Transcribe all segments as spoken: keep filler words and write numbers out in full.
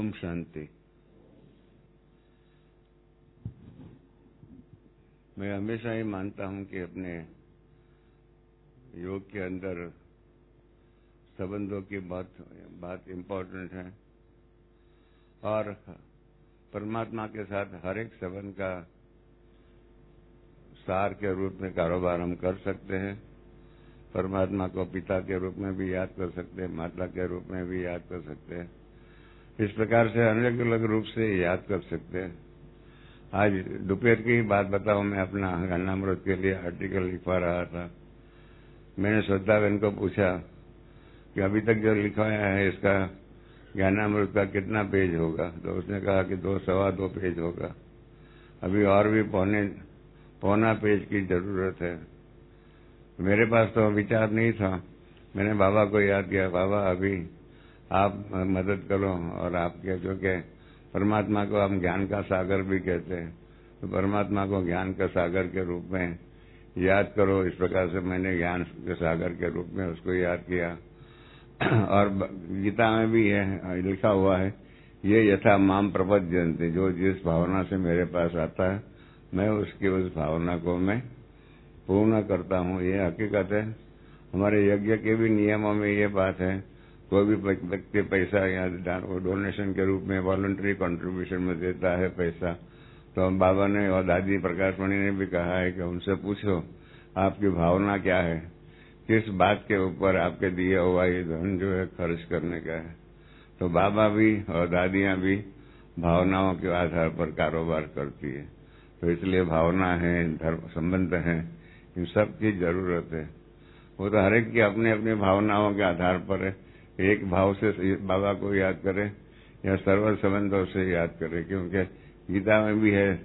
ओम शांति। मैं हमेशा ही मानता हूं कि अपने योग के अंदर संबंधों की बहुत बात इम्पोर्टेंट है और परमात्मा के साथ हर एक संबंध का सार के रूप में कारोबार हम कर सकते हैं। परमात्मा को पिता के रूप में भी याद कर सकते हैं, माता के रूप में भी याद कर सकते हैं। इस प्रकार से अलग अलग रूप से याद कर सकते हैं। आज दोपहर की बात बताऊं, मैं अपना ज्ञानामृत के लिए आर्टिकल लिखवा रहा था। मैंने श्रद्धाबेन को पूछा कि अभी तक जो लिखवाया है इसका ज्ञानामृत का कितना पेज होगा, तो उसने कहा कि दो सवा दो पेज होगा। अभी और भी पौने पौना पेज की जरूरत है। मेरे पास तो विचार नहीं था। मैंने बाबा को याद किया, बाबा अभी आप मदद करो। और आपके जो कि परमात्मा को हम ज्ञान का सागर भी कहते हैं, तो परमात्मा को ज्ञान का सागर के रूप में याद करो। इस प्रकार से मैंने ज्ञान के सागर के रूप में उसको याद किया। और गीता में भी है लिखा हुआ है, ये यथा माम प्रपद्यन्ते, जो जिस भावना से मेरे पास आता है मैं उसकी उस भावना को मैं पूर्ण करता हूँ। ये हकीकत है। हमारे यज्ञ के भी नियमों में ये बात है, कोई भी व्यक्ति पैसा या डोनेशन के रूप में वॉलंटरी कंट्रीब्यूशन में देता है पैसा, तो हम बाबा ने और दादी प्रकाशमणि ने भी कहा है कि उनसे पूछो आपकी भावना क्या है, किस बात के ऊपर आपके दिया हुआ ये धन जो है खर्च करने का है। तो बाबा भी और दादियां भी भावनाओं के आधार पर कारोबार करती है। तो इसलिए भावना है, धर्म संबंध है, इन सब की जरूरत है। वो तो हर एक की अपनी अपनी भावनाओं के आधार पर है। एक भाव से बाबा को याद करे या सर्व संबंधों से याद करे, क्योंकि गीता में भी है,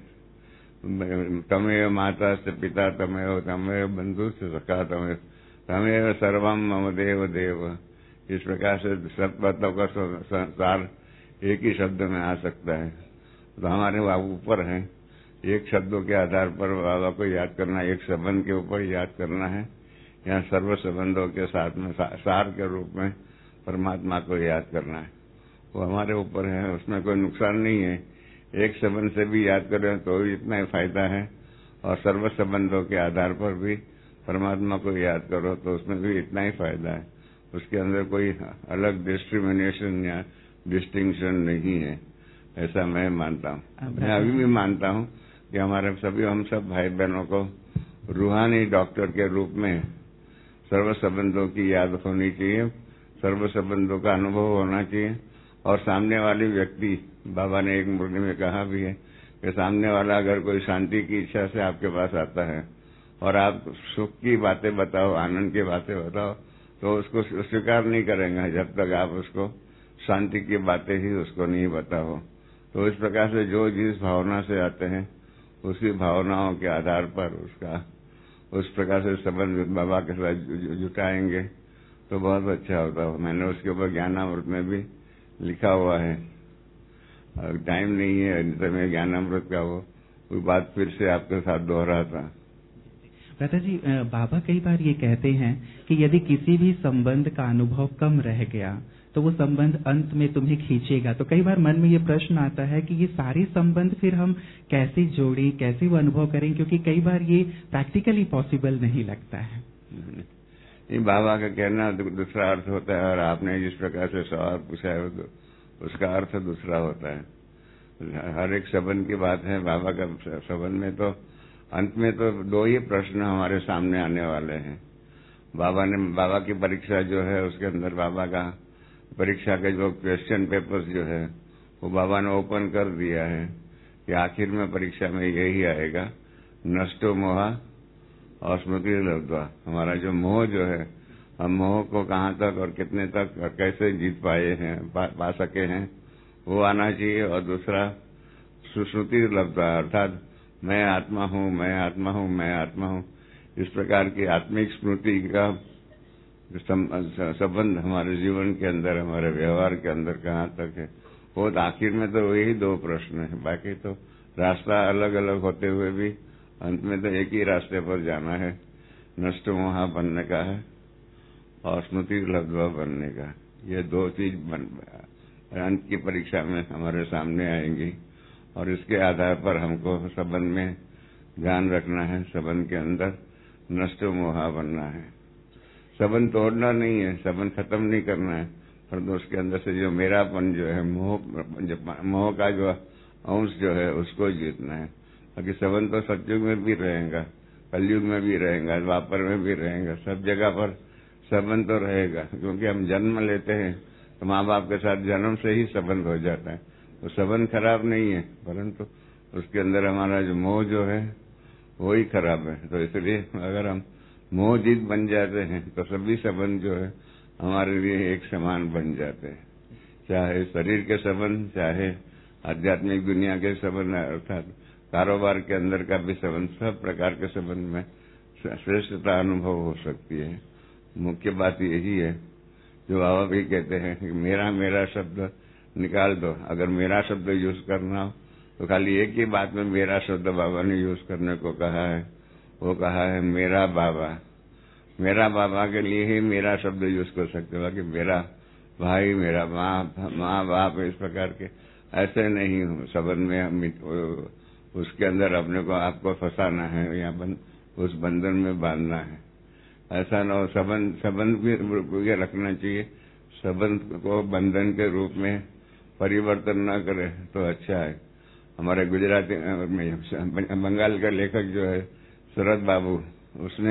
तमेव माता से पिता तमेव, तमेव बंधु से सखा तमेव, तमेव सर्वम मम देव देव। इस प्रकार से सब बातों का संसार एक ही शब्द में आ सकता है। तो हमारे ऊपर है एक शब्दों के आधार पर बाबा को याद करना, एक संबंध के ऊपर याद करना है या सर्व संबंधों के साथ में सार के रूप में परमात्मा को याद करना है। वो हमारे ऊपर है, उसमें कोई नुकसान नहीं है। एक संबंध से भी याद करें तो इतना ही फायदा है, और सर्व संबंधों के आधार पर भी परमात्मा को याद करो तो उसमें भी इतना ही फायदा है। उसके अंदर कोई अलग डिस्क्रिमिनेशन या डिस्टिंक्शन नहीं है, ऐसा मैं मानता हूँ। मैं अभी भी मानता हूँ कि हमारे सभी हम सब भाई बहनों को रूहानी डॉक्टर के रूप में सर्व संबंधों की याद होनी चाहिए, सर्व संबंधों का अनुभव होना चाहिए। और सामने वाली व्यक्ति, बाबा ने एक मुरली में कहा भी है कि सामने वाला अगर कोई शांति की इच्छा से आपके पास आता है और आप सुख की बातें बताओ, आनंद की बातें बताओ, तो उसको स्वीकार नहीं करेंगे जब तक आप उसको शांति की बातें ही उसको नहीं बताओ। तो इस प्रकार से जो जिस भावना से आते हैं उसी भावनाओं के आधार पर उसका उस प्रकार से संबंध बाबा के साथ जुटाएंगे तो बहुत अच्छा होता है। मैंने उसके ऊपर ज्ञानामृत में भी लिखा हुआ है। टाइम नहीं है तो मैं ज्ञानामृत का वो कोई बात फिर से आपके साथ दोहराता। दादा जी, बाबा कई बार ये कहते हैं कि यदि किसी भी संबंध का अनुभव कम रह गया तो वो संबंध अंत में तुम्हें खींचेगा। तो कई बार मन में ये प्रश्न आता है कि ये सारे संबंध फिर हम कैसे जोड़ें, कैसे वो अनुभव करें, क्योंकि कई बार ये प्रैक्टिकली पॉसिबल नहीं लगता है। ये बाबा का कहना दूसरा अर्थ होता है और आपने जिस प्रकार से सवाल पूछा है उसका अर्थ दूसरा होता है। हर एक संबंध की बात है। बाबा का संबंध में तो अंत में तो दो ही प्रश्न हमारे सामने आने वाले हैं। बाबा ने बाबा की परीक्षा जो है उसके अंदर बाबा का परीक्षा के जो क्वेश्चन पेपर्स जो है वो बाबा ने ओपन कर दिया है कि आखिर में परीक्षा में यही आएगा, नष्टो मोहा और स्मृति लब्ध्वा। हमारा जो मोह जो है, हम मोह को कहाँ तक और कितने तक और कैसे जीत पाए हैं, पा, पा सके हैं, वो आना चाहिए। और दूसरा सुश्रुति लब्ध्वा, अर्थात मैं आत्मा हूँ, मैं आत्मा हूँ, मैं आत्मा हूँ। इस प्रकार की आत्मिक स्मृति का संबंध हमारे जीवन के अंदर, हमारे व्यवहार के अंदर कहाँ तक है, वो आखिर में तो यही दो प्रश्न है। बाकी तो रास्ता अलग अलग होते हुए भी अंत में तो एक ही रास्ते पर जाना है, नष्ट मोहा बनने का है और स्मृति लब्ध्वा बनने का। ये दो चीज बन अंत की परीक्षा में हमारे सामने आएंगी, और इसके आधार पर हमको संबंध में ध्यान रखना है। संबंध के अंदर नष्ट मोहा बनना है। संबंध तोड़ना नहीं है, संबंध खत्म नहीं करना है, परंतु उसके अंदर से जो मेरापन जो है, मोह मोह का जो अंश जो है, उसको जीतना है। बाकी संबंध तो सतयुग में भी रहेगा, कलयुग में भी रहेगा, द्वापर में भी रहेगा, सब जगह पर संबंध तो रहेगा। क्योंकि हम जन्म लेते हैं तो माँ बाप के साथ जन्म से ही संबंध हो जाता है। तो संबंध खराब नहीं है, परंतु उसके अंदर हमारा जो मोह जो है वो ही खराब है। तो इसलिए अगर हम मोहजीत बन जाते हैं तो सभी संबंध जो है हमारे लिए एक समान बन जाते हैं, चाहे शरीर के संबंध, चाहे आध्यात्मिक दुनिया के संबंध, अर्थात कारोबार के अंदर का भी संबंध, सब प्रकार के संबंध में श्रेष्ठता अनुभव हो सकती है। मुख्य बात यही है जो बाबा भी कहते हैं कि मेरा मेरा शब्द निकाल दो। अगर मेरा शब्द यूज करना हो तो खाली एक ही बात में मेरा शब्द बाबा ने यूज करने को कहा है, वो कहा है मेरा बाबा। मेरा बाबा के लिए ही मेरा शब्द यूज कर सकते हो, बाकी मेरा भाई, मेरा माँ माँ बाप, इस प्रकार के ऐसे नहीं हो। संबंध में हम उसके अंदर अपने को आपको फंसाना है या बन, उस बंधन में बांधना है, ऐसा न हो। संबंध संबंध भी रखना चाहिए, संबंध को बंधन के रूप में परिवर्तन न करे तो अच्छा है। हमारे गुजराती में बंगाल का लेखक जो है शरद बाबू, उसने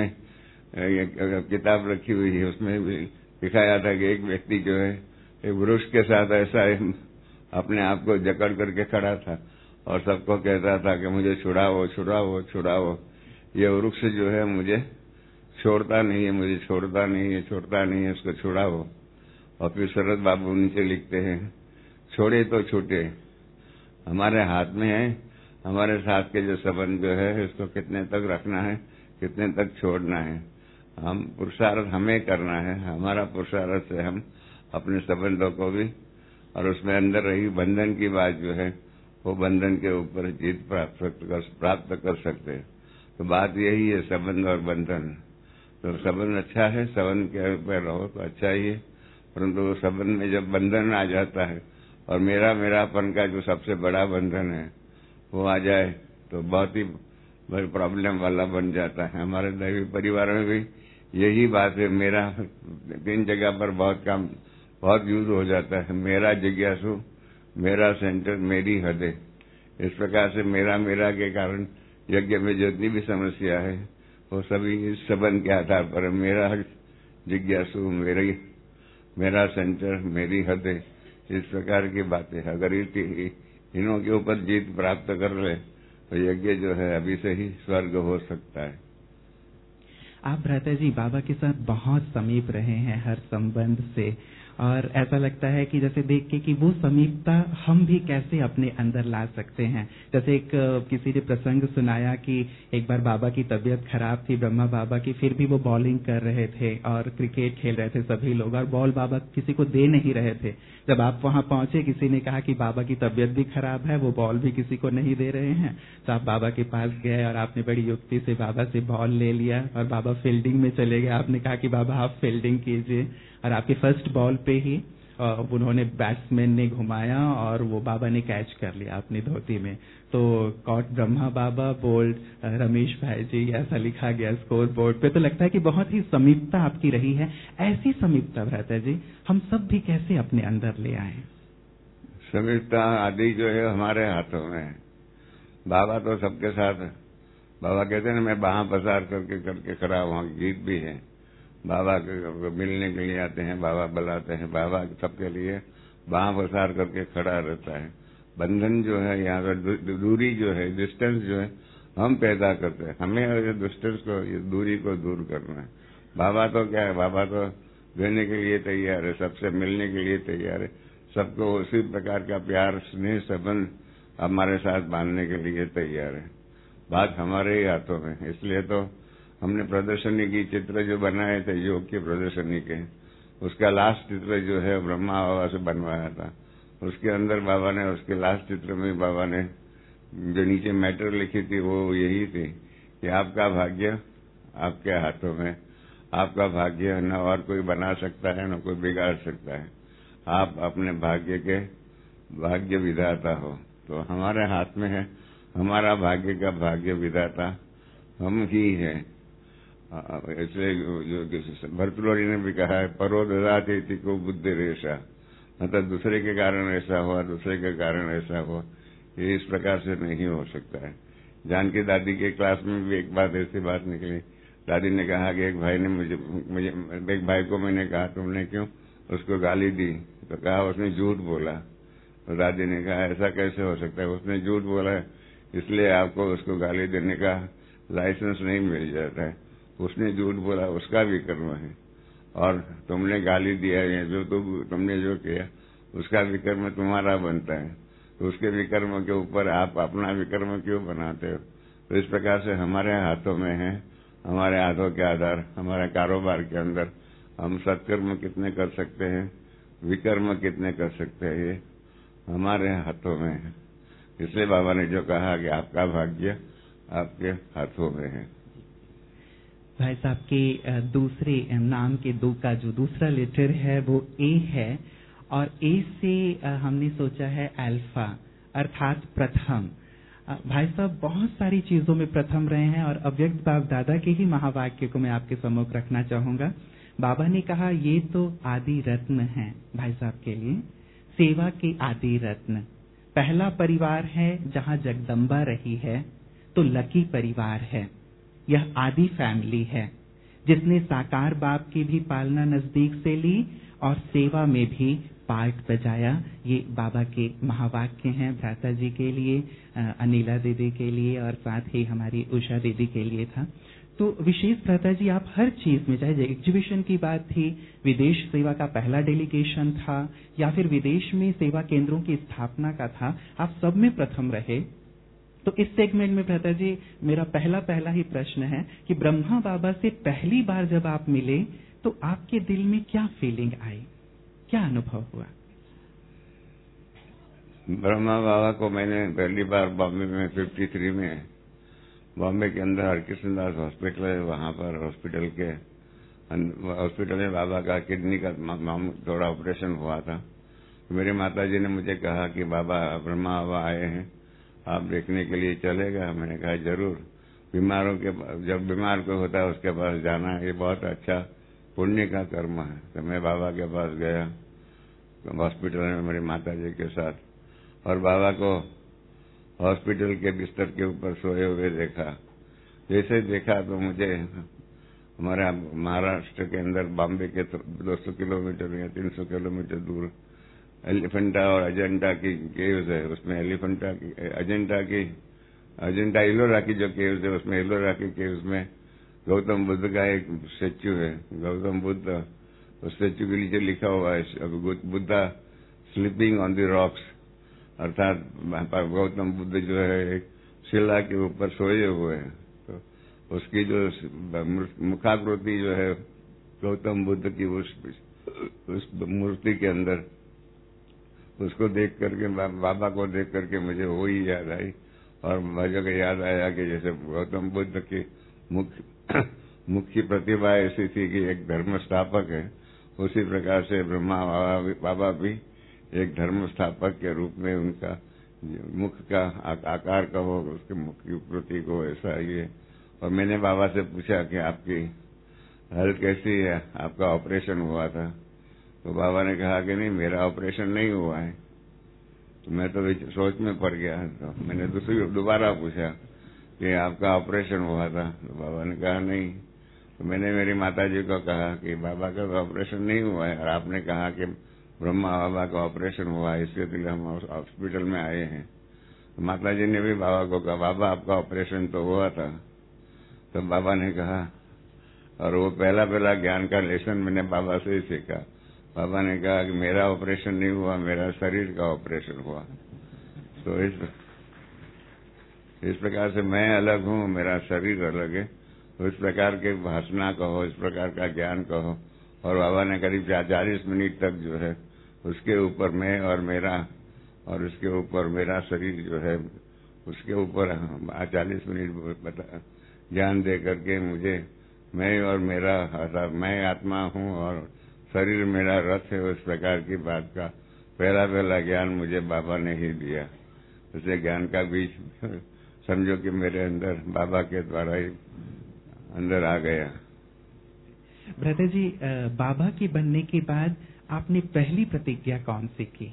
एक किताब रखी हुई है, उसमें भी दिखाया था कि एक व्यक्ति जो है एक वृक्ष के साथ ऐसा अपने आप को जकड़ करके खड़ा था और सबको कहता था कि मुझे छुड़ाओ छुड़ाओ छुड़ाओ। ये वृक्ष जो है मुझे छोड़ता नहीं है, मुझे छोड़ता नहीं है, छोड़ता नहीं है, उसको छुड़ाओ। और फिर शरद बाबू नीचे लिखते हैं, छोड़े तो छूटे, हमारे हाथ में है। हमारे साथ के जो संबंध जो है इसको कितने तक रखना है, कितने तक छोड़ना है, हम पुरुषार्थ हमें करना है। हमारा पुरुषार्थ से हम अपने संबंधों को भी, और उसमें अंदर रही बंधन की बात जो है, वो बंधन के ऊपर जीत प्राप्त कर प्राप्त कर सकते हैं। तो बात यही है, संबंध और बंधन। तो संबंध अच्छा है, संबंध के ऊपर रहो तो अच्छा ही है, परंतु संबंध में जब बंधन आ जाता है और मेरा मेरापन का जो सबसे बड़ा बंधन है वो आ जाए तो बहुत ही बड़ी प्रॉब्लम वाला बन जाता है। हमारे दैवी परिवार में भी यही बात है। मेरा तीन जगह पर बहुत काम बहुत यूज हो जाता है। मेरा जिज्ञासु, मेरा सेंटर, मेरी हदें। इस प्रकार से मेरा मेरा के कारण यज्ञ में जितनी भी समस्या है वो सभी इस संबंध के आधार पर, मेरा जिज्ञासु, मेरी मेरा सेंटर, मेरी हदें, इस प्रकार की बातें। अगर इनों के ऊपर जीत प्राप्त कर ले तो यज्ञ जो है अभी से ही स्वर्ग हो सकता है। आप भ्राता जी बाबा के साथ बहुत समीप रहे हैं हर संबंध से, और ऐसा लगता है कि जैसे देख के कि वो समीपता हम भी कैसे अपने अंदर ला सकते हैं। जैसे एक किसी ने प्रसंग सुनाया कि एक बार बाबा की तबीयत खराब थी, ब्रह्मा बाबा की, फिर भी वो बॉलिंग कर रहे थे और क्रिकेट खेल रहे थे सभी लोग, और बॉल बाबा किसी को दे नहीं रहे थे। जब आप वहां पहुंचे, किसी ने कहा कि बाबा की तबीयत भी खराब है, वो बॉल भी किसी को नहीं दे रहे हैं, तो आप बाबा के पास गए और आपने बड़ी युक्ति से बाबा से बॉल ले लिया और बाबा फील्डिंग में चले गए। आपने कहा कि बाबा आप फील्डिंग कीजिए, और आपके फर्स्ट बॉल पे ही उन्होंने बैट्समैन ने घुमाया और वो बाबा ने कैच कर लिया अपनी धोती में। तो कॉट ब्रह्मा बाबा, बोल्ड रमेश भाई जी, ऐसा लिखा गया स्कोर बोर्ड पे। तो लगता है कि बहुत ही समीपता आपकी रही है। ऐसी समीपता भ्राता जी हम सब भी कैसे अपने अंदर ले आए? समीपता आदि जो है हमारे हाथों में है। बाबा तो सबके साथ है। बाबा कहते हैं मैं बाहाँ पसार करके करके खड़ा, वहाँ गीत भी है। बाबा के मिलने के लिए आते हैं, बाबा बुलाते हैं, बाबा सबके लिए बाहाँ पसार करके खड़ा रहता है। बंधन जो है यहाँ पर दूरी जो है, डिस्टेंस जो है हम पैदा करते हैं। हमें डिस्टेंस को, दूरी को दूर करना है। बाबा तो क्या है, बाबा तो देने के लिए तैयार है, सबसे मिलने के लिए तैयार है, सबको उसी प्रकार का प्यार स्नेह संबंध हमारे साथ बांधने के लिए तैयार है। बात हमारे ही हाथों में। इसलिए तो हमने प्रदर्शनी की चित्र जो बनाए थे योग की प्रदर्शनी के, उसका लास्ट चित्र जो है ब्रह्मा बाबा से बनवाया था। उसके अंदर बाबा ने, उसके लास्ट चित्र में बाबा ने जो नीचे मैटर लिखी थी वो यही थी कि आपका भाग्य आपके हाथों में, आपका भाग्य न और कोई बना सकता है न कोई बिगाड़ सकता है। आप अपने भाग्य के भाग्य विधाता हो। तो हमारे हाथ में है, हमारा भाग्य का भाग्य विधाता हम ही है। इसलिए जो भर्तृहरि ने भी कहा है, परो ददाति इति को बुद्धि रेशा, मतलब दूसरे के कारण ऐसा हुआ, दूसरे के कारण ऐसा हुआ, ये इस प्रकार से नहीं हो सकता है। जानकी दादी के क्लास में भी एक बात ऐसी बात निकली। दादी ने कहा कि एक भाई ने मुझे मुझे एक भाई को मैंने कहा तुमने क्यों उसको गाली दी, तो कहा उसने झूठ बोला। तो दादी ने कहा ऐसा कैसे हो सकता है, उसने झूठ बोला है इसलिए आपको उसको गाली देने का लाइसेंस नहीं मिल जाता है। उसने झूठ बोला, उसका भी कर्म है, और तुमने गाली दिया है, जो तुम तुमने जो किया उसका विकर्म तुम्हारा बनता है। तो उसके विकर्म के ऊपर आप अपना विकर्म क्यों बनाते हो? तो इस प्रकार से हमारे हाथों में है, हमारे हाथों के आधार, हमारे कारोबार के अंदर हम सत्कर्म कितने कर सकते हैं, विकर्म कितने कर सकते हैं, ये हमारे हाथों में है। इसलिए बाबा ने जो कहा कि आपका भाग्य आपके हाथों में है। भाई साहब के दूसरे नाम के दो का जो दूसरा लेटर है वो ए है, और ए से हमने सोचा है अल्फा, अर्थात प्रथम। भाई साहब बहुत सारी चीजों में प्रथम रहे हैं, और अव्यक्त बाप दादा के ही महावाक्य को मैं आपके सम्मुख रखना चाहूंगा। बाबा ने कहा ये तो आदि रत्न है भाई साहब के लिए, सेवा के आदि रत्न। पहला परिवार है जहां जगदम्बा रही है, तो लकी परिवार है। यह आदि फैमिली है जिसने साकार बाप की भी पालना नजदीक से ली और सेवा में भी पार्ट बजाया। ये बाबा के महावाक्य हैं भ्राता जी के लिए, अनिला दीदी के लिए, और साथ ही हमारी उषा दीदी के लिए था। तो विशेष भ्राता जी आप हर चीज में, चाहे एग्जीबिशन की बात थी, विदेश सेवा का पहला डेलीगेशन था, या फिर विदेश में सेवा केंद्रों की स्थापना का था, आप सब में प्रथम रहे। तो इस सेगमेंट में भ्राता जी मेरा पहला पहला ही प्रश्न है कि ब्रह्मा बाबा से पहली बार जब आप मिले तो आपके दिल में क्या फीलिंग आई, क्या अनुभव हुआ? ब्रह्मा बाबा को मैंने पहली बार बॉम्बे में फिफ्टी थ्री में, बॉम्बे के अंदर हरकृष्णदास हॉस्पिटल है, वहां पर हॉस्पिटल के हॉस्पिटल में बाबा का किडनी का थोड़ा ऑपरेशन हुआ था। मेरी माता जी ने मुझे कहा कि बाबा ब्रह्मा बाबा आए हैं, आप देखने के लिए चलेगा? मैंने कहा जरूर। बीमारों के जब बीमार कोई होता है उसके पास जाना ये बहुत अच्छा पुण्य का कर्म है। तो मैं बाबा के पास गया हॉस्पिटल में मेरी माता जी के साथ, और बाबा को हॉस्पिटल के बिस्तर के ऊपर सोए हुए देखा। जैसे देखा तो मुझे हमारे महाराष्ट्र के अंदर बॉम्बे के दो सौ किलोमीटर या तीन सौ किलोमीटर दूर एलिफेंटा और अजंता की केव्स है, उसमें एलिफेंटा की अजंता की अजंता एलोरा की जो केव्स है उसमें एलोरा की केव्स में गौतम बुद्ध का एक स्टेच्यू है। गौतम बुद्ध उस स्टेच्यू के नीचे लिखा हुआ है Buddha sleeping on the rocks, अर्थात गौतम बुद्ध जो है एक शिला के ऊपर सोए हुए हैं। तो उसकी जो मुखाकृति जो है गौतम बुद्ध की उस, उस मूर्ति के अंदर, उसको देख करके बाबा को देख करके मुझे वो ही याद आई, और मुझे को याद आया कि जैसे गौतम बुद्ध की मुख्य मुख्य प्रतिभा ऐसी थी कि एक धर्म स्थापक है, उसी प्रकार से ब्रह्मा बाबा भी एक धर्म स्थापक के रूप में उनका मुख का आकार का हो, उसके मुख की कृति को ऐसा ही है। और मैंने बाबा से पूछा कि आपकी हेल्थ कैसी है, आपका ऑपरेशन हुआ था? तो बाबा ने कहा कि नहीं मेरा ऑपरेशन नहीं हुआ है। तो मैं तो सोच में पड़ गया, तो मैंने दूसरी दोबारा पूछा कि आपका ऑपरेशन हुआ था? तो बाबा ने कहा नहीं। तो मैंने मेरी माता जी को कहा कि बाबा का तो ऑपरेशन नहीं हुआ है, और आपने कहा कि ब्रह्मा बाबा का ऑपरेशन हुआ है, इसके लिए हम हॉस्पिटल में आए हैं। तो माता जी ने भी बाबा को कहा बाबा आपका ऑपरेशन तो हुआ था। तो बाबा ने कहा, और वो पहला पहला ज्ञान का लेसन मैंने बाबा से ही सीखा। बाबा ने कहा कि मेरा ऑपरेशन नहीं हुआ, मेरा शरीर का ऑपरेशन हुआ। तो इस इस प्रकार से मैं अलग हूँ, मेरा शरीर अलग है। तो इस प्रकार के भाषणा कहो, इस प्रकार का ज्ञान कहो, और बाबा ने करीब चालीस मिनट तक जो है उसके ऊपर मैं और मेरा, और उसके ऊपर मेरा शरीर जो है उसके ऊपर चालीस मिनट ज्ञान दे करके मुझे मैं और मेरा मैं आत्मा हूँ और शरीर मेरा रथ है, उस प्रकार की बात का पहला पहला ज्ञान मुझे बाबा ने ही दिया। उसे ज्ञान का बीज समझो कि मेरे अंदर बाबा के द्वारा ही अंदर आ गया। ब्रदर जी, बाबा के बनने के बाद आपने पहली प्रतिज्ञा कौन सी की?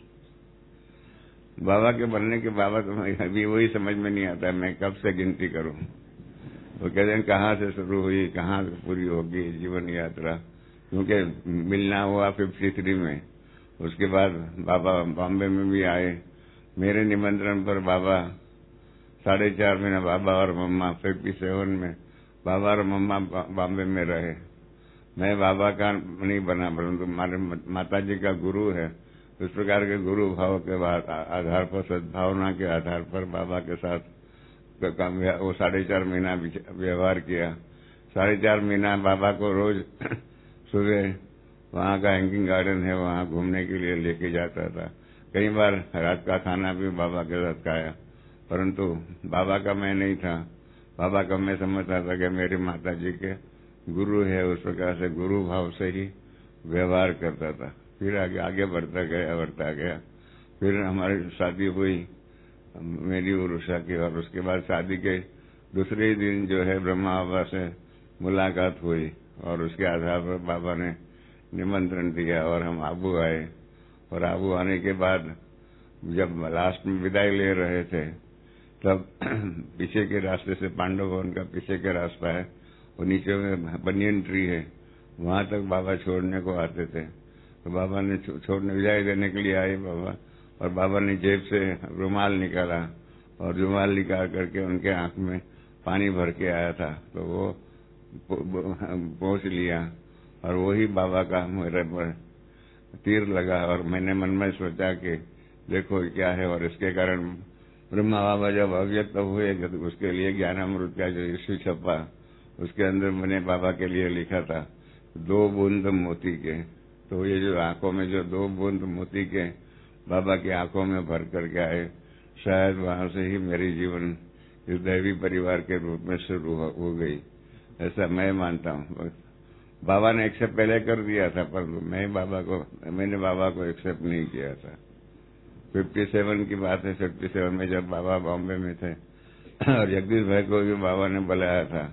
बाबा के बनने के बाबा तो अभी वही समझ में नहीं आता मैं कब से गिनती करूं। वो कहते हैं कहाँ से शुरू हुई, कहाँ से पूरी होगी जीवन यात्रा, क्योंकि मिलना हुआ फिफ्टी थ्री में। उसके बाद बाबा बॉम्बे में भी आए, मेरे निमंत्रण पर बाबा साढ़े चार महीने बाबा और मम्मा फिफ्टी सेवन में बाबा और मम्मा बॉम्बे में रहे। मैं बाबा का नहीं बना, परंतु हमारे माता जी का गुरु है। उस प्रकार के गुरु भाव के आधार पर, सद्भावना के आधार पर बाबा के साथ वो साढ़े चार महीना व्यवहार किया। साढ़े चार महीना बाबा को रोज सुबह वहाँ का हैंगिंग गार्डन है, वहाँ घूमने के लिए लेके जाता था। कई बार रात का खाना भी बाबा के साथ खाया, परंतु बाबा का मैं नहीं था। बाबा का मैं समझता था कि मेरी माता जी के गुरु है, उस प्रकार से गुरु भाव से ही व्यवहार करता था। फिर आगे आगे बढ़ता गया बढ़ता गया फिर हमारी शादी हुई मेरी और उषा की, और उसके बाद शादी के दूसरे ही दिन जो है ब्रह्मा बाबा से मुलाकात हुई, और उसके आधार पर बाबा ने निमंत्रण दिया और हम आबू आए। और आबू आने के बाद जब लास्ट में विदाई ले रहे थे, तब पीछे के रास्ते से पांडव भवन का पीछे के रास्ता है, वो नीचे में बनियन ट्री है, वहां तक बाबा छोड़ने को आते थे। तो बाबा ने छोड़ने विदाई देने के लिए आए बाबा, और बाबा ने जेब से रुमाल निकाला और रुमाल निकाल करके उनके आंख में पानी भर के आया था, तो वो पहुंच लिया, और वही बाबा का मेरे पर तीर लगा। और मैंने मन में सोचा कि देखो क्या है, और इसके कारण ब्रह्मा बाबा जब अव्यक्त हुए तो उसके लिए ज्ञानामृत का जो इश्यू छपा, उसके अंदर मैंने बाबा के लिए लिखा था दो बूंद मोती के। तो ये जो आंखों में जो दो बूंद मोती के बाबा की आंखों में भर करके आए, शायद वहां से ही मेरी जीवन इस दैवी परिवार के रूप में शुरू हो गई, ऐसा मैं मानता हूँ। बाबा ने एक्सेप्ट पहले कर दिया था, पर मैं बाबा को मैंने बाबा को एक्सेप्ट नहीं किया था। फिफ्टी सेवन की बात है, फिफ्टी सेवन में जब बाबा बॉम्बे में थे और जगदीश भाई को भी बाबा ने बुलाया था।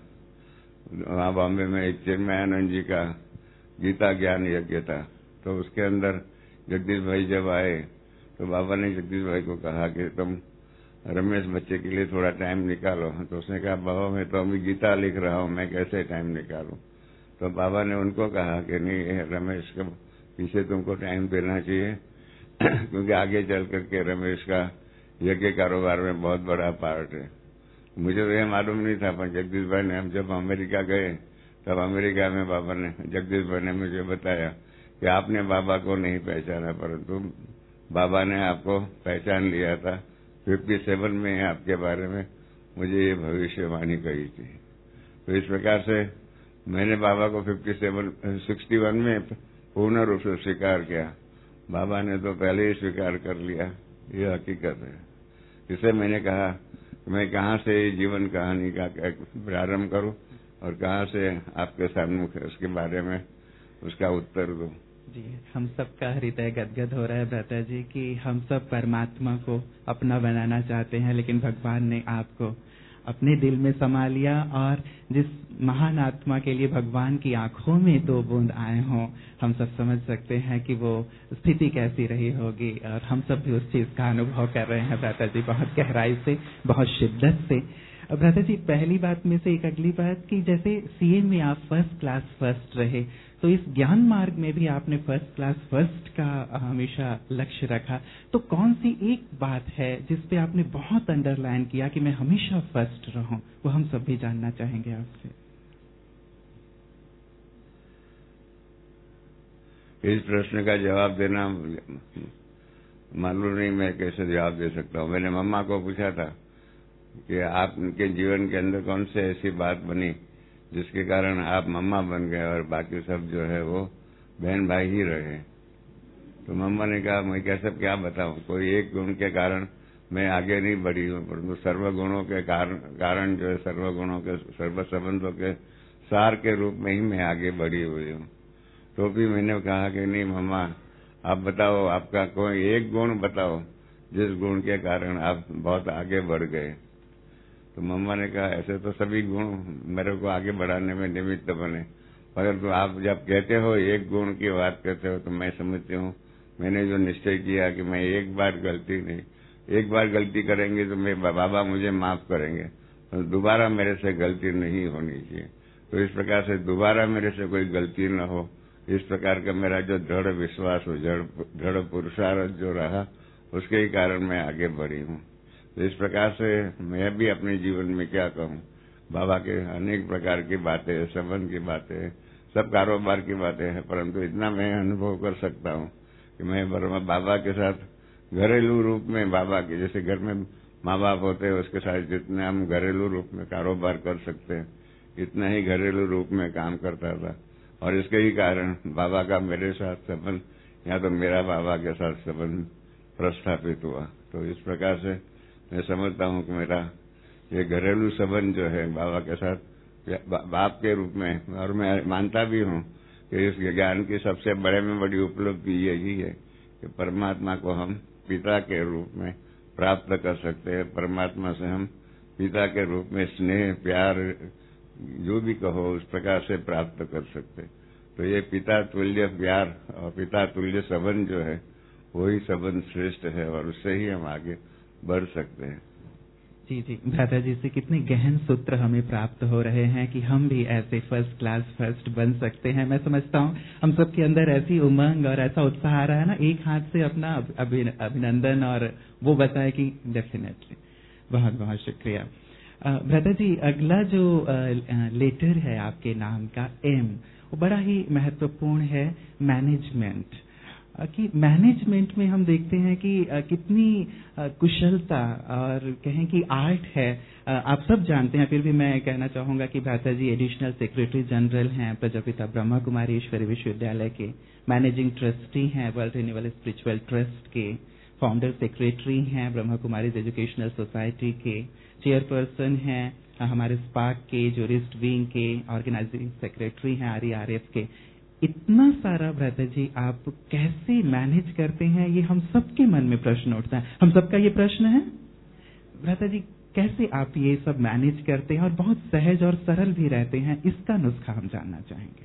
वहाँ बॉम्बे में एक चिन्मयानंद जी का गीता ज्ञान यज्ञ था, तो उसके अंदर जगदीश भाई जब आए तो बाबा ने जगदीश भाई को कहा कि तुम रमेश बच्चे के लिए थोड़ा टाइम निकालो। तो उसने कहा बाबा मैं तो अभी गीता लिख रहा हूँ, मैं कैसे टाइम निकालूं। तो बाबा ने उनको कहा कि नहीं रमेश के पीछे तुमको टाइम देना चाहिए क्योंकि आगे चल करके रमेश का यज्ञ कारोबार में बहुत बड़ा पार्ट है। मुझे तो यह मालूम नहीं था, पर जगदीश भाई ने हम जब अमेरिका गए तब अमेरिका में बाबा ने जगदीश भाई ने मुझे बताया कि आपने बाबा को नहीं पहचाना, परंतु बाबा ने आपको पहचान लिया था। फिफ्टी सेवन में आपके बारे में मुझे ये भविष्यवाणी कही थी। तो इस प्रकार से मैंने बाबा को फिफ्टी सेवन सिक्सटी वन में पूर्ण रूप से स्वीकार किया। बाबा ने तो पहले ही स्वीकार कर लिया, ये हकीकत है। इससे मैंने कहा मैं कहाँ से जीवन कहानी का प्रारंभ करूं और कहाँ से आपके सामने उसके बारे में उसका उत्तर दूं। जी, हम सबका हृदय गदगद हो रहा है भ्राता जी कि हम सब परमात्मा को अपना बनाना चाहते हैं, लेकिन भगवान ने आपको अपने दिल में समा लिया, और जिस महान आत्मा के लिए भगवान की आंखों में दो बूंद आए हों, हम सब समझ सकते हैं कि वो स्थिति कैसी रही होगी, और हम सब भी उस चीज का अनुभव कर रहे हैं भ्राता जी, बहुत गहराई से, बहुत शिद्दत से। भ्राता जी, पहली बात में से एक अगली बात कि जैसे सीए में आप फर्स्ट क्लास फर्स्ट रहे, तो इस ज्ञान मार्ग में भी आपने फर्स्ट क्लास फर्स्ट का हमेशा लक्ष्य रखा। तो कौन सी एक बात है जिस पे आपने बहुत अंडरलाइन किया कि मैं हमेशा फर्स्ट रहूं, वो हम सब भी जानना चाहेंगे आपसे। इस प्रश्न का जवाब देना मालूम नहीं मैं कैसे जवाब दे सकता हूँ। मैंने मम्मा को पूछा था कि आपके जीवन के अंदर कौन से ऐसी बात बनी जिसके कारण आप मम्मा बन गए और बाकी सब जो है वो बहन भाई ही रहे। तो मम्मा ने कहा मैं कैसे क्या बताऊं, कोई एक गुण के कारण मैं आगे नहीं बढ़ी हूं, परंतु सर्वगुणों के कारण कारण जो है सर्वगुणों के सर्व संबंधों के सार के रूप में ही मैं आगे बढ़ी हुई हूं। तो भी मैंने कहा कि नहीं मम्मा, आप बताओ, आपका कोई एक गुण बताओ जिस गुण के कारण आप बहुत आगे बढ़ गए। तो मम्मा ने कहा ऐसे तो सभी गुण मेरे को आगे बढ़ाने में निमित्त बने, मगर तो आप जब कहते हो एक गुण की बात करते हो तो मैं समझती हूँ मैंने जो निश्चय किया कि मैं एक बार गलती नहीं, एक बार गलती करेंगे तो मैं बाबा मुझे माफ करेंगे, तो दोबारा मेरे से गलती नहीं होनी चाहिए। तो इस प्रकार से दोबारा मेरे से कोई गलती न हो, इस प्रकार का मेरा जो दृढ़ विश्वास हो, दृढ़ पुरुषार्थ जो रहा, उसके ही कारण मैं आगे बढ़ी हूँ। तो इस प्रकार से मैं भी अपने जीवन में क्या कहूँ, बाबा के अनेक प्रकार की बातें, संबंध की बातें, सब कारोबार की बातें हैं, परंतु इतना मैं अनुभव कर सकता हूँ कि मैं बाबा के साथ घरेलू रूप में, बाबा के जैसे घर में माँ बाप होते हैं उसके साथ जितने हम घरेलू रूप में कारोबार कर सकते हैं, इतना ही घरेलू रूप में काम करता था। और इसके ही कारण बाबा का मेरे साथ संबंध, या तो मेरा बाबा के साथ संबंध प्रस्थापित हुआ। तो इस प्रकार से मैं समझता हूँ कि मेरा ये घरेलू संबंध जो है बाबा के साथ बाप के रूप में, और मैं मानता भी हूँ कि इस ज्ञान की सबसे बड़े में बड़ी उपलब्धि यही है कि परमात्मा को हम पिता के रूप में प्राप्त कर सकते हैं। परमात्मा से हम पिता के रूप में स्नेह, प्यार, जो भी कहो उस प्रकार से प्राप्त कर सकते। तो ये पिता तुल्य प्यार और पिता तुल्य संबंध जो है वही संबंध श्रेष्ठ है, और उससे ही हम आगे बढ़ सकते हैं। जी जी, भ्राता जी से कितने गहन सूत्र हमें प्राप्त हो रहे हैं कि हम भी ऐसे फर्स्ट क्लास फर्स्ट बन सकते हैं। मैं समझता हूँ हम सबके अंदर ऐसी उमंग और ऐसा उत्साह आ रहा है ना, एक हाथ से अपना अभिनंदन और वो बताए कि डेफिनेटली। बहुत बहुत शुक्रिया भ्राता जी। अगला जो लेटर है आपके नाम का एम, वो बड़ा ही महत्वपूर्ण है, मैनेजमेंट। कि मैनेजमेंट में हम देखते हैं कि कितनी कुशलता और कहें कि आर्ट है, आप सब जानते हैं, फिर भी मैं कहना चाहूंगा कि भ्राता जी एडिशनल सेक्रेटरी जनरल हैं प्रजापिता ब्रह्मा कुमारी ईश्वरी विश्वविद्यालय के, मैनेजिंग ट्रस्टी हैं वर्ल्ड रिन्यूएबल स्पिरिचुअल ट्रस्ट के, फाउंडर सेक्रेटरी हैं ब्रह्मा कुमारी एजुकेशनल सोसाइटी के, चेयरपर्सन हैं हमारे स्पार्क के, जूरिस्ट विंग के, ऑर्गेनाइजिंग सेक्रेटरी हैं आर ई आर एफ के। इतना सारा भ्राता जी आप कैसे मैनेज करते हैं, ये हम सबके मन में प्रश्न उठता है। हम सबका ये प्रश्न है भ्राता जी, कैसे आप ये सब मैनेज करते हैं और बहुत सहज और सरल भी रहते हैं, इसका नुस्खा हम जानना चाहेंगे।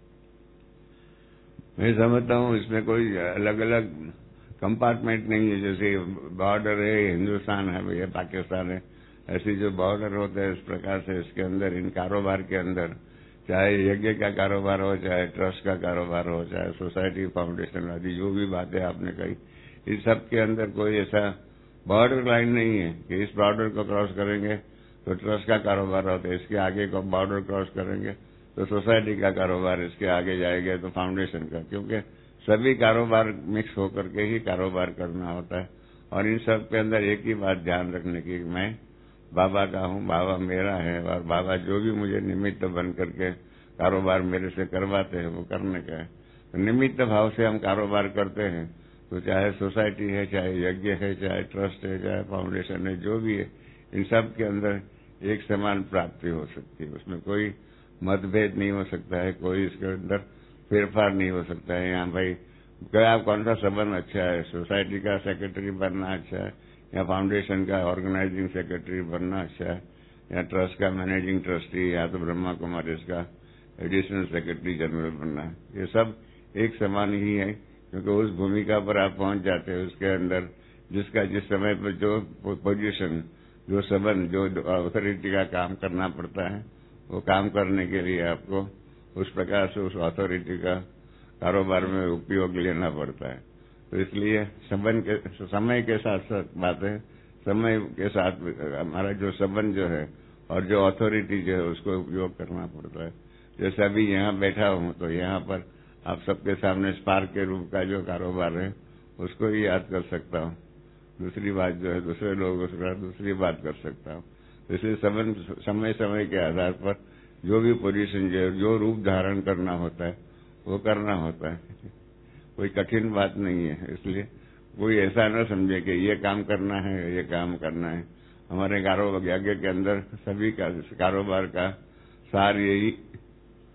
मैं समझता हूँ इसमें कोई अलग अलग कंपार्टमेंट नहीं है। जैसे बॉर्डर है, हिंदुस्तान है या पाकिस्तान है, ऐसी जो बॉर्डर होते हैं, इस प्रकार से इसके अंदर, इन कारोबार के अंदर, चाहे यज्ञ का कारोबार हो, चाहे ट्रस्ट का कारोबार हो, चाहे सोसाइटी फाउंडेशन आदि जो भी बातें आपने कही, इस सब के अंदर कोई ऐसा बॉर्डर लाइन नहीं है कि इस बॉर्डर को क्रॉस करेंगे तो ट्रस्ट का कारोबार होता है, इसके आगे को बॉर्डर क्रॉस करेंगे तो सोसाइटी का कारोबार, इसके आगे जाएंगे तो फाउंडेशन का, क्योंकि सभी कारोबार मिक्स होकर के ही कारोबार करना होता है। और इन सब के अंदर एक ही बात ध्यान रखने की, मैं बाबा का हूँ, बाबा मेरा है, और बाबा जो भी मुझे निमित्त बन करके कारोबार मेरे से करवाते हैं वो करने का है। तो निमित्त भाव से हम कारोबार करते हैं, तो चाहे सोसाइटी है, चाहे यज्ञ है, चाहे ट्रस्ट है, चाहे फाउंडेशन है, जो भी है, इन सब के अंदर एक समान प्राप्ति हो सकती है। उसमें कोई मतभेद नहीं हो सकता है, कोई इसके अंदर फेरफार नहीं हो सकता है। यहाँ भाई क्या कौन सा संबंध अच्छा है, सोसाइटी का सेक्रेटरी बनना अच्छा है, या फाउंडेशन का ऑर्गेनाइजिंग सेक्रेटरी बनना अच्छा है, या ट्रस्ट का मैनेजिंग ट्रस्टी, या तो ब्रह्मा कुमारी इसका एडिशनल सेक्रेटरी जनरल बनना है, ये सब एक समान ही है। क्योंकि उस भूमिका पर आप पहुंच जाते हैं, उसके अंदर जिसका जिस समय पर जो पोजीशन, जो संबंध, जो अथॉरिटी का काम करना पड़ता है, वो काम करने के लिए आपको उस प्रकार से उस अथॉरिटी का कारोबार में उपयोग लेना पड़ता है। तो इसलिए संबंध के समय के साथ साथ बात है, समय के साथ हमारा जो संबंध जो है और जो अथॉरिटी जो है उसको उपयोग करना पड़ता है। जैसे अभी यहाँ बैठा हूँ तो यहाँ पर आप सबके सामने स्पार्क के रूप का जो कारोबार है उसको ही याद कर सकता हूँ। दूसरी बात जो है दूसरे लोग उसका दूसरी बात कर सकता हूँ। इसलिए संबंध समय समय के आधार पर जो भी पोजीशन जो जो रूप धारण करना होता है वो करना होता है। कोई कठिन बात नहीं है। इसलिए कोई ऐसा न समझे कि ये काम करना है, ये काम करना है। हमारे कारोबार यज्ञ के अंदर सभी का कारोबार का सार यही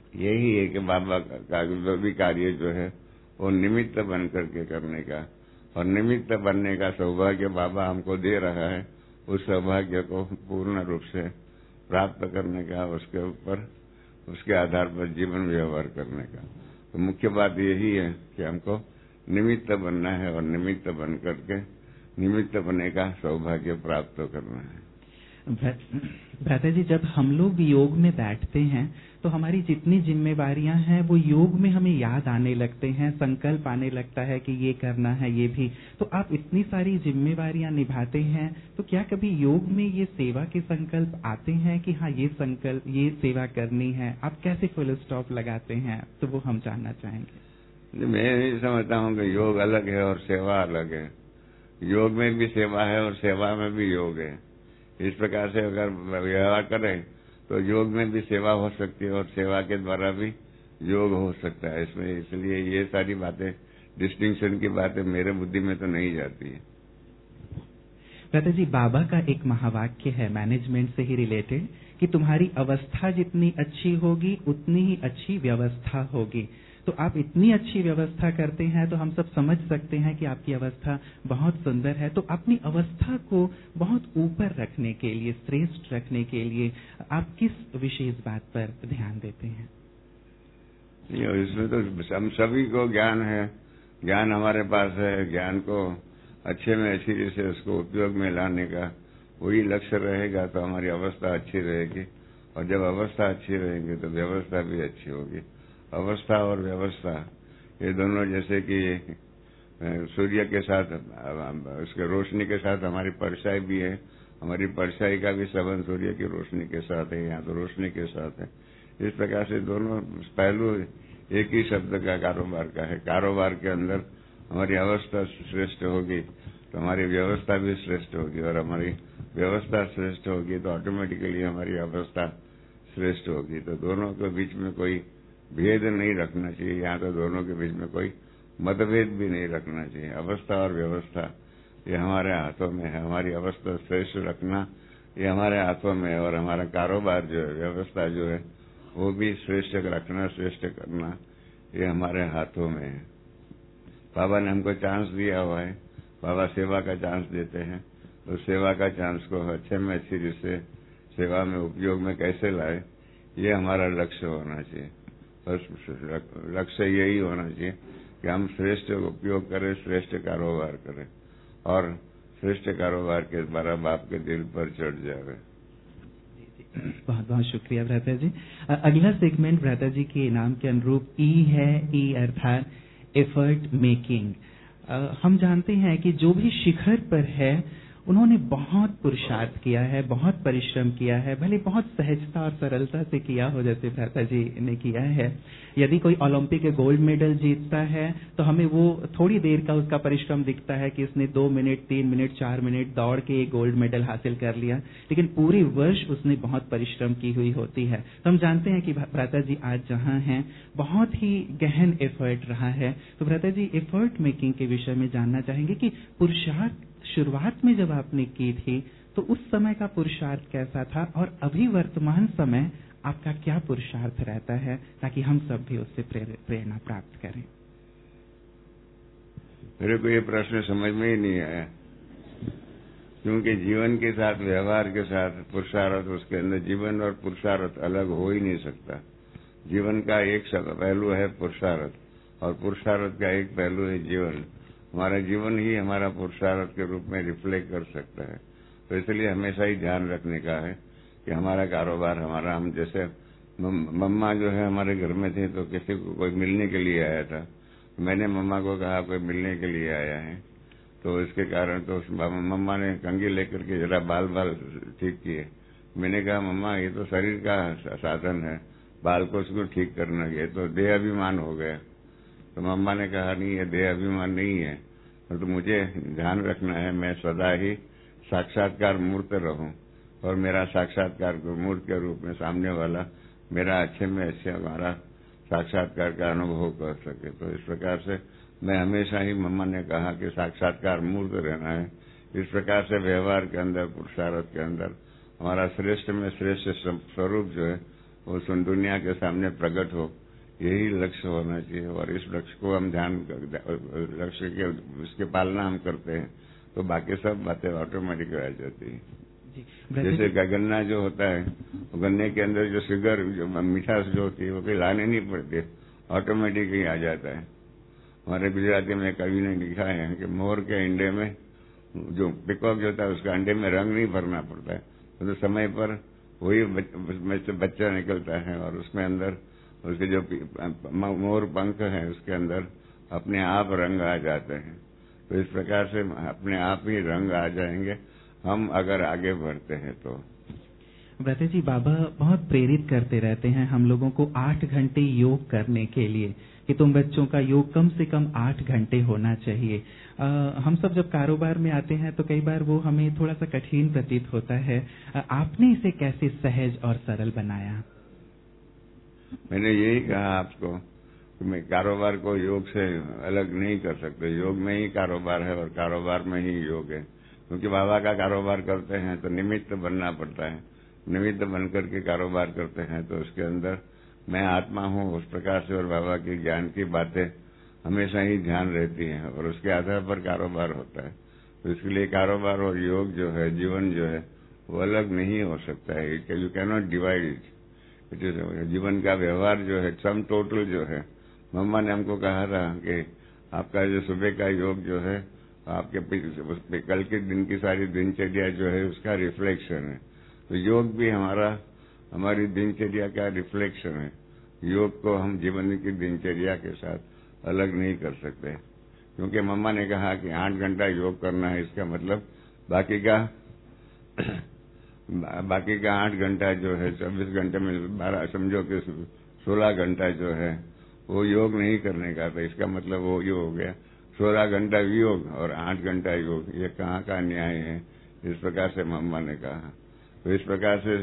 यही है कि बाबा का जो भी कार्य जो है वो निमित्त बन करके करने का, और निमित्त बनने का सौभाग्य बाबा हमको दे रहा है, उस सौभाग्य को पूर्ण रूप से प्राप्त करने का, उसके ऊपर उसके आधार पर जीवन व्यवहार करने का। तो मुख्य बात यही है कि हमको निमित्त बनना है और निमित्त बन करके निमित्त बनने का सौभाग्य प्राप्त करना है। भ्राता जी, जब हम लोग योग में बैठते हैं तो हमारी जितनी जिम्मेवारियां हैं वो योग में हमें याद आने लगते हैं, संकल्प आने लगता है कि ये करना है, ये भी। तो आप इतनी सारी जिम्मेवारियां निभाते हैं, तो क्या कभी योग में ये सेवा के संकल्प आते हैं कि हाँ ये संकल्प, ये सेवा करनी है? आप कैसे फुल स्टॉप लगाते हैं? तो वो हम जानना चाहेंगे। मैं नहीं समझता हूँ कि योग अलग है और सेवा अलग है। योग में भी सेवा है और सेवा में भी योग है। इस प्रकार से अगर व्यवहार करें तो योग में भी सेवा हो सकती है और सेवा के द्वारा भी योग हो सकता है। इसमें इसलिए ये सारी बातें, डिस्टिंक्शन की बातें मेरे बुद्धि में तो नहीं जाती है। भ्राता जी, बाबा का एक महावाक्य है मैनेजमेंट से ही रिलेटेड कि तुम्हारी अवस्था जितनी अच्छी होगी उतनी ही अच्छी व्यवस्था होगी। तो आप इतनी अच्छी व्यवस्था करते हैं तो हम सब समझ सकते हैं कि आपकी अवस्था बहुत सुंदर है। तो अपनी अवस्था को बहुत ऊपर रखने के लिए, श्रेष्ठ रखने के लिए आप किस विशेष बात पर ध्यान देते हैं? इसमें तो हम सभी को ज्ञान है, ज्ञान हमारे पास है। ज्ञान को अच्छे में अच्छी जैसे उसको उपयोग में लाने का वही लक्ष्य रहेगा तो हमारी अवस्था अच्छी रहेगी, और जब अवस्था अच्छी रहेगी तो व्यवस्था भी अच्छी होगी। अवस्था और व्यवस्था ये दोनों जैसे कि सूर्य के साथ, उसके रोशनी के साथ हमारी परछाई भी है, हमारी परछाई का भी संबंध सूर्य की रोशनी के साथ है, यहाँ तो रोशनी के साथ है। इस प्रकार से दोनों पहलू एक ही शब्द का कारोबार का है। कारोबार के अंदर हमारी अवस्था श्रेष्ठ होगी तो हमारी व्यवस्था भी श्रेष्ठ होगी, और हमारी व्यवस्था श्रेष्ठ होगी तो ऑटोमेटिकली हमारी अवस्था श्रेष्ठ होगी। तो दोनों के बीच में कोई भेद नहीं रखना चाहिए, यहाँ तो दोनों के बीच में कोई मतभेद भी नहीं रखना चाहिए। अवस्था और व्यवस्था ये हमारे हाथों में है। हमारी अवस्था श्रेष्ठ रखना ये हमारे हाथों में है, और हमारा कारोबार जो है, व्यवस्था जो है, वो भी श्रेष्ठ रखना, श्रेष्ठ करना ये हमारे हाथों में है। बाबा ने हमको चांस दिया हुआ है, बाबा सेवा का चांस देते हैं, तो सेवा का चांस को अच्छे में अच्छी जिससे सेवा में उपयोग में कैसे लाए, ये हमारा लक्ष्य होना चाहिए। बस लक्ष्य यही होना चाहिए कि हम श्रेष्ठ उपयोग करें, श्रेष्ठ कारोबार करें, और श्रेष्ठ कारोबार के द्वारा बाप के दिल पर चढ़ जावे। बहुत बहुत शुक्रिया भ्राता जी। अगला सेगमेंट भ्राता जी के नाम के अनुरूप ई है। ई अर्थात एफर्ट मेकिंग। हम जानते हैं कि जो भी शिखर पर है उन्होंने बहुत पुरुषार्थ किया है, बहुत परिश्रम किया है, भले बहुत सहजता और सरलता से किया हो जैसे भ्राता जी ने किया है। यदि कोई ओलंपिक के गोल्ड मेडल जीतता है तो हमें वो थोड़ी देर का उसका परिश्रम दिखता है कि इसने दो मिनट, तीन मिनट, चार मिनट दौड़ के एक गोल्ड मेडल हासिल कर लिया, लेकिन पूरे वर्ष उसने बहुत परिश्रम की हुई होती है। तो हम जानते हैं कि भ्राता जी आज जहाँ हैं बहुत ही गहन एफर्ट रहा है। तो भ्राता जी, एफर्ट मेकिंग के विषय में जानना चाहेंगे कि पुरुषार्थ शुरुआत में जब आपने की थी तो उस समय का पुरुषार्थ कैसा था, और अभी वर्तमान समय आपका क्या पुरुषार्थ रहता है, ताकि हम सब भी उससे प्रेरणा प्राप्त करें। मेरे को ये प्रश्न समझ में ही नहीं आया, क्योंकि जीवन के साथ, व्यवहार के साथ पुरुषार्थ, उसके अंदर जीवन और पुरुषार्थ अलग हो ही नहीं सकता। जीवन का एक पहलू है पुरुषार्थ, और पुरुषार्थ का एक पहलू है जीवन। हमारा जीवन ही हमारा पुरुषार्थ के रूप में रिफ्लेक्ट कर सकता है। तो इसलिए हमेशा ही ध्यान रखने का है कि हमारा कारोबार, हमारा, हम जैसे मम्मा जो है हमारे घर में थे तो किसी को कोई मिलने के लिए आया था, मैंने मम्मा को कहा कोई मिलने के लिए आया है, तो इसके कारण तो मम्मा ने कंघी लेकर के जरा बाल बाल ठीक किए। मैंने कहा मम्मा ये तो शरीर का साधन है, बाल को उसको ठीक करना, ये तो देह अभिमान हो गया। तो मम्मा ने कहा नहीं, ये देह अभिमान नहीं है, तो मुझे ध्यान रखना है मैं सदा ही साक्षात्कार मूर्त रहूं, और मेरा साक्षात्कार मूर्त के रूप में सामने वाला मेरा अच्छे में अच्छे हमारा साक्षात्कार का अनुभव कर सके। तो इस प्रकार से मैं हमेशा ही मम्मा ने कहा कि साक्षात्कार मूर्त रहना है। इस प्रकार से व्यवहार के अंदर, पुरुषार्थ के अंदर हमारा श्रेष्ठ में श्रेष्ठ स्वरूप जो है वो सुन दुनिया के सामने प्रकट हो, यही लक्ष्य होना चाहिए। और इस लक्ष्य को हम ध्यान लक्ष्य के उसके पालना हम करते हैं तो बाकी सब बातें ऑटोमेटिक आ जाती है। जैसे गन्ना जो होता है, गन्ने के अंदर जो शुगर जो मिठास जो होती है वो कोई लाने नहीं पड़ती, ऑटोमेटिक ही आ जाता है। हमारे गुजराती में कवि ने लिखा है कि मोर के अंडे में जो पिकॉक जो होता है उसका अंडे में रंग नहीं भरना पड़ता है, तो समय पर वही बच, बच्चा निकलता है और उसमें अंदर उसके जो मोर पंख है उसके अंदर अपने आप रंग आ जाते हैं। तो इस प्रकार से अपने आप ही रंग आ जाएंगे हम अगर आगे बढ़ते हैं तो। ब्रते जी, बाबा बहुत प्रेरित करते रहते हैं हम लोगों को आठ घंटे योग करने के लिए कि तुम बच्चों का योग कम से कम आठ घंटे होना चाहिए। आ, हम सब जब कारोबार में आते हैं तो कई बार वो हमें थोड़ा सा कठिन प्रतीत होता है। आ, आपने इसे कैसे सहज और सरल बनाया? मैंने यही कहा आपको कि मैं कारोबार को योग से अलग नहीं कर सकते। योग में ही कारोबार है और कारोबार में ही योग है। क्योंकि बाबा का कारोबार करते हैं तो निमित्त बनना पड़ता है, निमित्त बनकर के कारोबार करते हैं तो उसके अंदर मैं आत्मा हूँ उस प्रकार से और बाबा की ज्ञान की बातें हमेशा ही ध्यान रहती हैं और उसके आधार पर कारोबार होता है। तो इसके लिए कारोबार और योग जो है, जीवन जो है वो अलग नहीं हो सकता है। You can not divide it. जीवन का व्यवहार जो है सम टोटल जो है, मम्मा ने हमको कहा था कि आपका जो सुबह का योग जो है आपके कल के दिन की सारी दिनचर्या जो है उसका रिफ्लेक्शन है। तो योग भी हमारा हमारी दिनचर्या का रिफ्लेक्शन है। योग को हम जीवन की दिनचर्या के साथ अलग नहीं कर सकते, क्योंकि मम्मा ने कहा कि आठ घंटा योग करना है, इसका मतलब बाकी का बाकी का आठ घंटा जो है चौबीस घंटे में बारह समझो कि सोलह घंटा जो है वो योग नहीं करने का था। इसका मतलब वो ये हो गया सोलह घंटा योग और आठ घंटा योग, ये कहाँ का न्याय है? इस प्रकार से मम्मा ने कहा। तो इस प्रकार से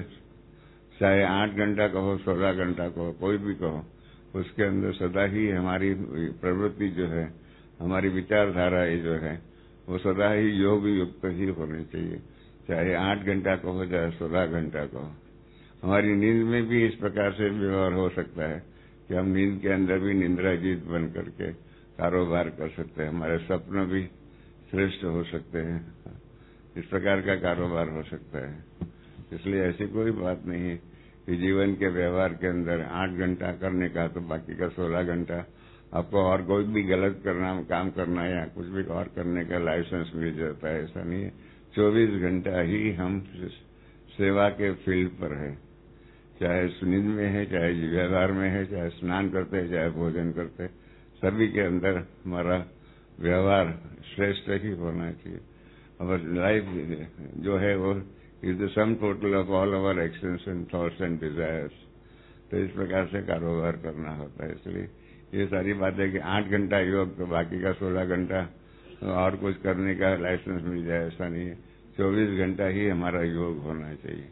चाहे आठ घंटा कहो, सोलह घंटा कहो, कोई भी कहो, उसके अंदर सदा ही हमारी प्रवृत्ति जो है, हमारी विचारधारा जो है वो सदा ही योग युक्त ही होनी चाहिए। चाहे आठ घंटा कहो चाहे सोलह घंटा कहो। हमारी नींद में भी इस प्रकार से व्यवहार हो सकता है कि हम नींद के अंदर भी निद्राजीत बन करके कारोबार कर सकते हैं। हमारे स्वप्न भी श्रेष्ठ हो सकते हैं। इस प्रकार का कारोबार हो सकता है। इसलिए ऐसी कोई बात नहीं है कि जीवन के व्यवहार के अंदर आठ घंटा करने का तो बाकी का सोलह घंटा आपको और कोई भी गलत करना काम करना या कुछ भी और करने का लाइसेंस मिल जाता है। ऐसा नहीं है। चौबीस घंटा ही हम सेवा के फील्ड पर है, चाहे नींद में है, चाहे व्यवहार में है, चाहे स्नान करते हैं, चाहे भोजन करते हैं, सभी के अंदर हमारा व्यवहार श्रेष्ठ ही होना चाहिए। और लाइफ जो है वो is the sum total of all our actions and thoughts and desires. तो इस प्रकार से कारोबार करना होता है। इसलिए ये सारी बातें कि आठ घंटा योग तो बाकी का सोलह घंटा और कुछ करने का लाइसेंस मिल जाए, ऐसा नहीं है। चौबीस घंटा ही हमारा योग होना चाहिए।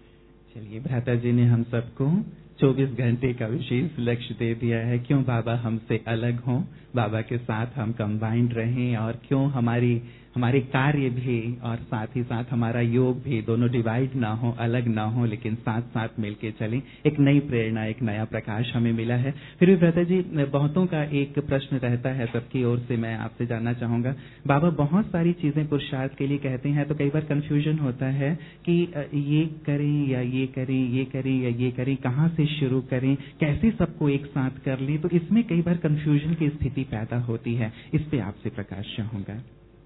चलिए, भ्राता जी ने हम सबको चौबीस घंटे का विशेष लक्ष्य दे दिया है। क्यों बाबा हमसे अलग हों, बाबा के साथ हम कंबाइंड रहें, और क्यों हमारी हमारे कार्य भी और साथ ही साथ हमारा योग भी दोनों डिवाइड ना हो, अलग ना हो, लेकिन साथ साथ मिलके चलें। एक नई प्रेरणा, एक नया प्रकाश हमें मिला है। फिर भी भ्राता जी, बहुतों का एक प्रश्न रहता है सबकी ओर से, मैं आपसे जानना चाहूंगा। बाबा बहुत सारी चीजें पुरुषार्थ के लिए कहते हैं तो कई बार कंफ्यूजन होता है कि ये करें या ये करें, ये करें या ये करें, कहाँ से शुरू करें, कैसे सबको एक साथ कर लें। तो इसमें कई बार कंफ्यूजन की स्थिति पैदा होती है। इस पे आपसे प्रकाश चाहूंगा।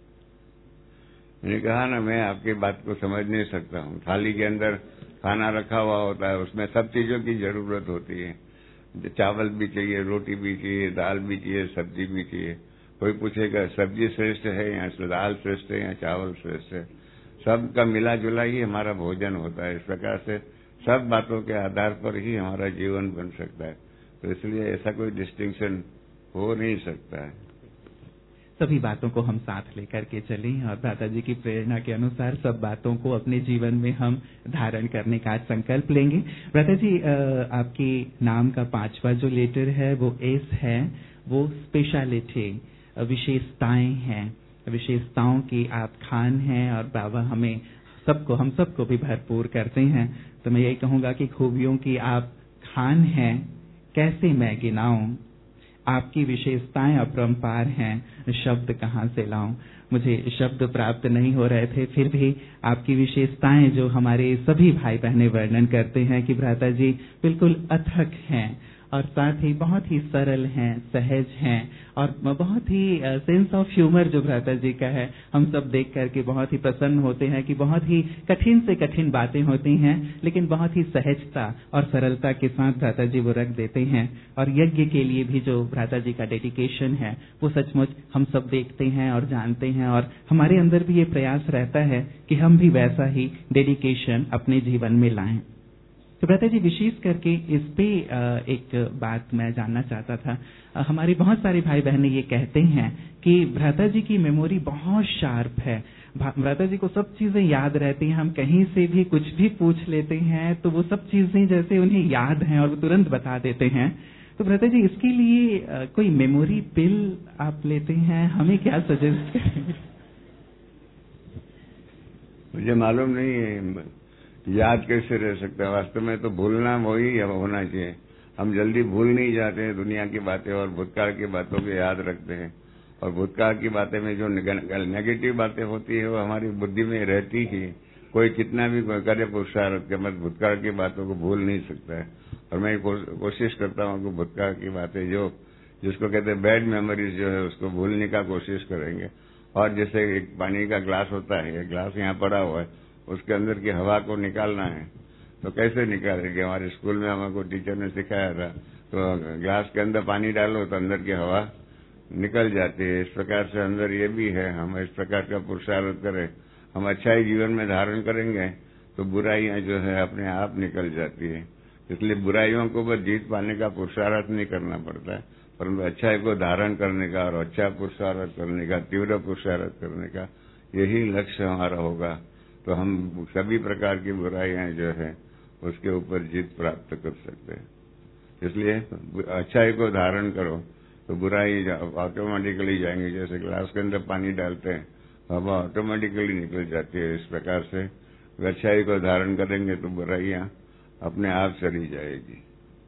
मैंने कहा ना, मैं आपकी बात को समझ नहीं सकता हूँ। थाली के अंदर खाना रखा हुआ होता है, उसमें सब चीजों की जरूरत होती है। चावल भी चाहिए, रोटी भी चाहिए, दाल भी चाहिए, सब्जी भी चाहिए। कोई पूछेगा सब्जी श्रेष्ठ है या दाल श्रेष्ठ है या चावल श्रेष्ठ है, सबका मिला जुला ही हमारा भोजन होता है। इस प्रकार से सब बातों के आधार पर ही हमारा जीवन बन सकता है। तो इसलिए ऐसा कोई डिस्टिंक्शन हो नहीं सकता है। सभी बातों को हम साथ लेकर के चलें और दादाजी की प्रेरणा के अनुसार सब बातों को अपने जीवन में हम धारण करने का संकल्प लेंगे। दादाजी, आपके नाम का पांचवा जो लेटर है वो एस है, वो स्पेशलिटी, विशेषताएं हैं, विशेषताओं की आप खान हैं और बाबा हमें सबको हम सबको भी भरपूर करते हैं। तो मैं यही कहूंगा कि खूबियों की आप स्थान हैं कैसे मैं गिनाऊं, आपकी विशेषताएं अपरंपार हैं शब्द कहाँ से लाऊं। मुझे शब्द प्राप्त नहीं हो रहे थे, फिर भी आपकी विशेषताएं जो हमारे सभी भाई बहनें वर्णन करते हैं कि भ्राता जी बिल्कुल अथक हैं और साथ ही बहुत ही सरल हैं, सहज हैं और बहुत ही सेंस ऑफ ह्यूमर जो भ्राता जी का है, हम सब देख करके बहुत ही प्रसन्न होते हैं कि बहुत ही कठिन से कठिन बातें होती हैं लेकिन बहुत ही सहजता और सरलता के साथ भ्राता जी वो रख देते हैं। और यज्ञ के लिए भी जो भ्राता जी का डेडिकेशन है वो सचमुच हम सब देखते हैं और जानते हैं और हमारे अंदर भी ये प्रयास रहता है कि हम भी वैसा ही डेडिकेशन अपने जीवन में लाएं। तो भ्राता जी विशेष करके इस पे एक बात मैं जानना चाहता था। हमारे बहुत सारे भाई बहनें ये कहते हैं कि भ्राता जी की मेमोरी बहुत शार्प है, भ्राता जी को सब चीजें याद रहती हैं, हम कहीं से भी कुछ भी पूछ लेते हैं तो वो सब चीजें जैसे उन्हें याद हैं और वो तुरंत बता देते हैं। तो भ्राता जी इसके लिए कोई मेमोरी पिल आप लेते हैं, हमें क्या सजेस्ट करेंगे? मुझे मालूम नहीं है याद कैसे रह सकता है, वास्तव में तो भूलना वही होना चाहिए। हम जल्दी भूल नहीं जाते हैं दुनिया की बातें और भूतकाल की बातों को याद रखते हैं, और भूतकाल की बातें में जो नेगेटिव बातें होती है वो हमारी बुद्धि में रहती ही, कोई कितना भी करे पुरुषार्थ के मत भूतकाल की बातों को भूल नहीं सकता है। और मैं कोशिश करता हूँ कि भूतकाल की बातें जो जिसको कहते हैं बैड मेमोरीज जो है उसको भूलने का कोशिश करेंगे। और जैसे एक पानी का ग्लास होता है, एक ग्लास यहाँ पड़ा हुआ है, उसके अंदर की हवा को निकालना है तो कैसे निकालेंगे? हमारे स्कूल में हमको टीचर ने सिखाया था, तो ग्लास के अंदर पानी डालो तो अंदर की हवा निकल जाती है। इस प्रकार से अंदर ये भी है, हम इस प्रकार का पुरुषार्थ करें, हम अच्छाई जीवन में धारण करेंगे तो बुराइयां जो है अपने आप निकल जाती है। इसलिए बुराइयों को बस जीत पाने का पुरुषार्थ नहीं करना पड़ता है, परंतु अच्छाई को धारण करने का और अच्छा पुरुषार्थ करने का, तीव्र पुरुषार्थ करने का यही लक्ष्य हमारा होगा तो हम सभी प्रकार की बुराइयां जो है उसके ऊपर जीत प्राप्त कर सकते हैं। इसलिए अच्छाई को धारण करो तो बुराई ऑटोमेटिकली जाएंगे। जैसे ग्लास के अंदर पानी डालते हैं हवा ऑटोमेटिकली निकल जाती है, इस प्रकार से अच्छाई को धारण करेंगे तो बुराइयां अपने आप चली जाएगी।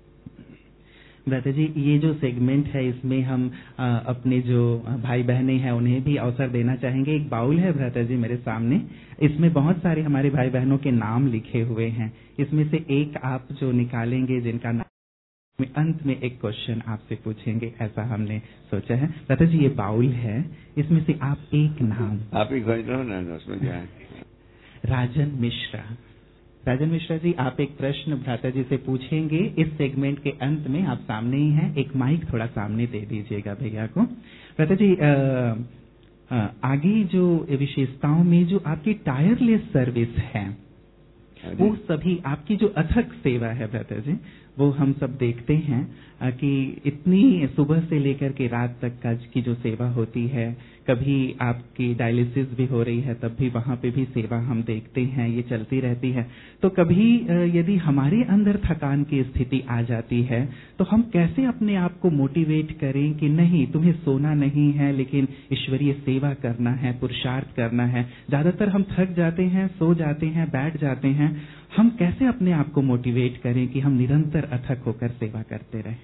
भ्राता जी ये जो सेगमेंट है इसमें हम आ, अपने जो भाई बहनें हैं उन्हें भी अवसर देना चाहेंगे। एक बाउल है भ्राता जी मेरे सामने, इसमें बहुत सारे हमारे भाई बहनों के नाम लिखे हुए हैं, इसमें से एक आप जो निकालेंगे जिनका नाम अंत में एक क्वेश्चन आपसे पूछेंगे, ऐसा हमने सोचा है। भ्राता जी ये बाउल है, इसमें से आप एक नाम आप ही खोज लो ना, उसमें क्या है? राजन मिश्रा। राजन मिश्रा जी आप एक प्रश्न भ्राता जी से पूछेंगे इस सेगमेंट के अंत में, आप सामने ही हैं, एक माइक थोड़ा सामने दे दीजिएगा भैया को। भ्राता जी आ, आ, आगे जो विशेषताओं में जो आपकी टायरलेस सर्विस है वो सभी आपकी जो अथक सेवा है भ्राता जी वो हम सब देखते हैं कि इतनी सुबह से लेकर के रात तक का की जो सेवा होती है, कभी आपकी डायलिसिस भी हो रही है तब भी वहां पे भी सेवा हम देखते हैं, ये चलती रहती है। तो कभी यदि हमारे अंदर थकान की स्थिति आ जाती है तो हम कैसे अपने आप को मोटिवेट करें कि नहीं तुम्हें सोना नहीं है लेकिन ईश्वरीय सेवा करना है, पुरुषार्थ करना है। ज्यादातर हम थक जाते हैं, सो जाते हैं, बैठ जाते हैं, हम कैसे अपने आप को मोटिवेट करें कि हम निरंतर अथक होकर सेवा करते रहें?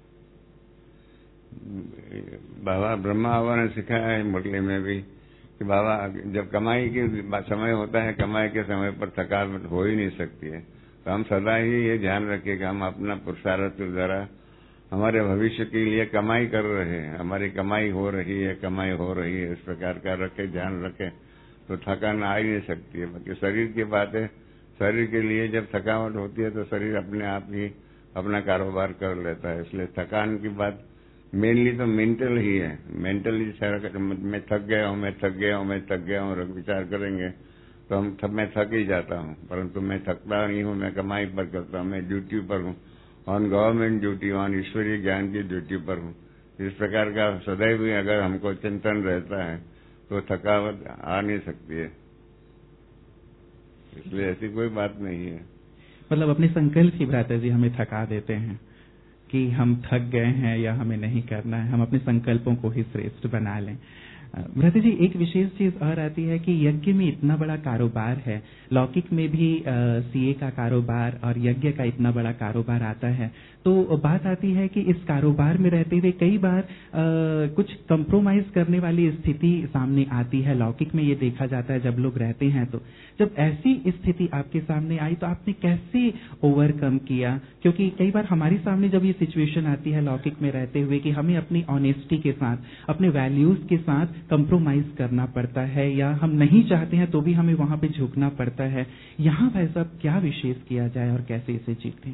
बाबा ब्रह्मा बाबा ने सिखाया है मुरली में भी कि बाबा जब कमाई के समय होता है, कमाई के समय पर थकावट हो ही नहीं सकती है, तो हम सदा ही ये ध्यान रखें कि हम अपना पुरुषार्थ के द्वारा हमारे भविष्य के लिए कमाई कर रहे हैं, हमारी कमाई हो रही है, कमाई हो रही है, इस प्रकार का रखे, ध्यान रखें तो थकान आ ही नहीं सकती है। बाकी शरीर की बात है, शरीर के लिए जब थकावट होती है तो शरीर अपने आप ही अपना कारोबार कर लेता है। इसलिए थकान की बात मेनली तो मेंटल ही है, मेंटली मैं थक गया हूँ, मैं थक गया हूँ, मैं थक गया हूँ विचार करेंगे तो हम थक, मैं थक ही जाता हूँ, परंतु मैं थकता नहीं हूँ, मैं कमाई पर करता हूँ, मैं ड्यूटी पर हूँ, ऑन गवर्नमेंट ड्यूटी, ऑन ईश्वरीय ज्ञान की ड्यूटी पर हूँ। इस प्रकार का सदैव भी अगर हमको चिंतन रहता है तो थकावट आ नहीं सकती है, इसलिए ऐसी कोई बात नहीं है। मतलब अपने संकल्प ही भ्राता जी हमें थका देते हैं कि हम थक गए हैं या हमें नहीं करना है, हम अपने संकल्पों को ही श्रेष्ठ बना लें। भ्राता जी, एक विशेष चीज और आती है कि यज्ञ में इतना बड़ा कारोबार है, लौकिक में भी सीए का कारोबार और यज्ञ का इतना बड़ा कारोबार आता है, तो बात आती है कि इस कारोबार में रहते हुए कई बार आ, कुछ कंप्रोमाइज करने वाली स्थिति सामने आती है। लौकिक में ये देखा जाता है जब लोग रहते हैं, तो जब ऐसी स्थिति आपके सामने आई तो आपने कैसे ओवरकम किया? क्योंकि कई बार हमारे सामने जब ये सिचुएशन आती है लौकिक में रहते हुए कि हमें अपनी ऑनेस्टी के साथ, अपने वैल्यूज के साथ कंप्रोमाइज करना पड़ता है, या हम नहीं चाहते हैं तो भी हमें वहां पे झुकना पड़ता है, यहाँ भाई साहब क्या विशेष किया जाए और कैसे इसे जीतें?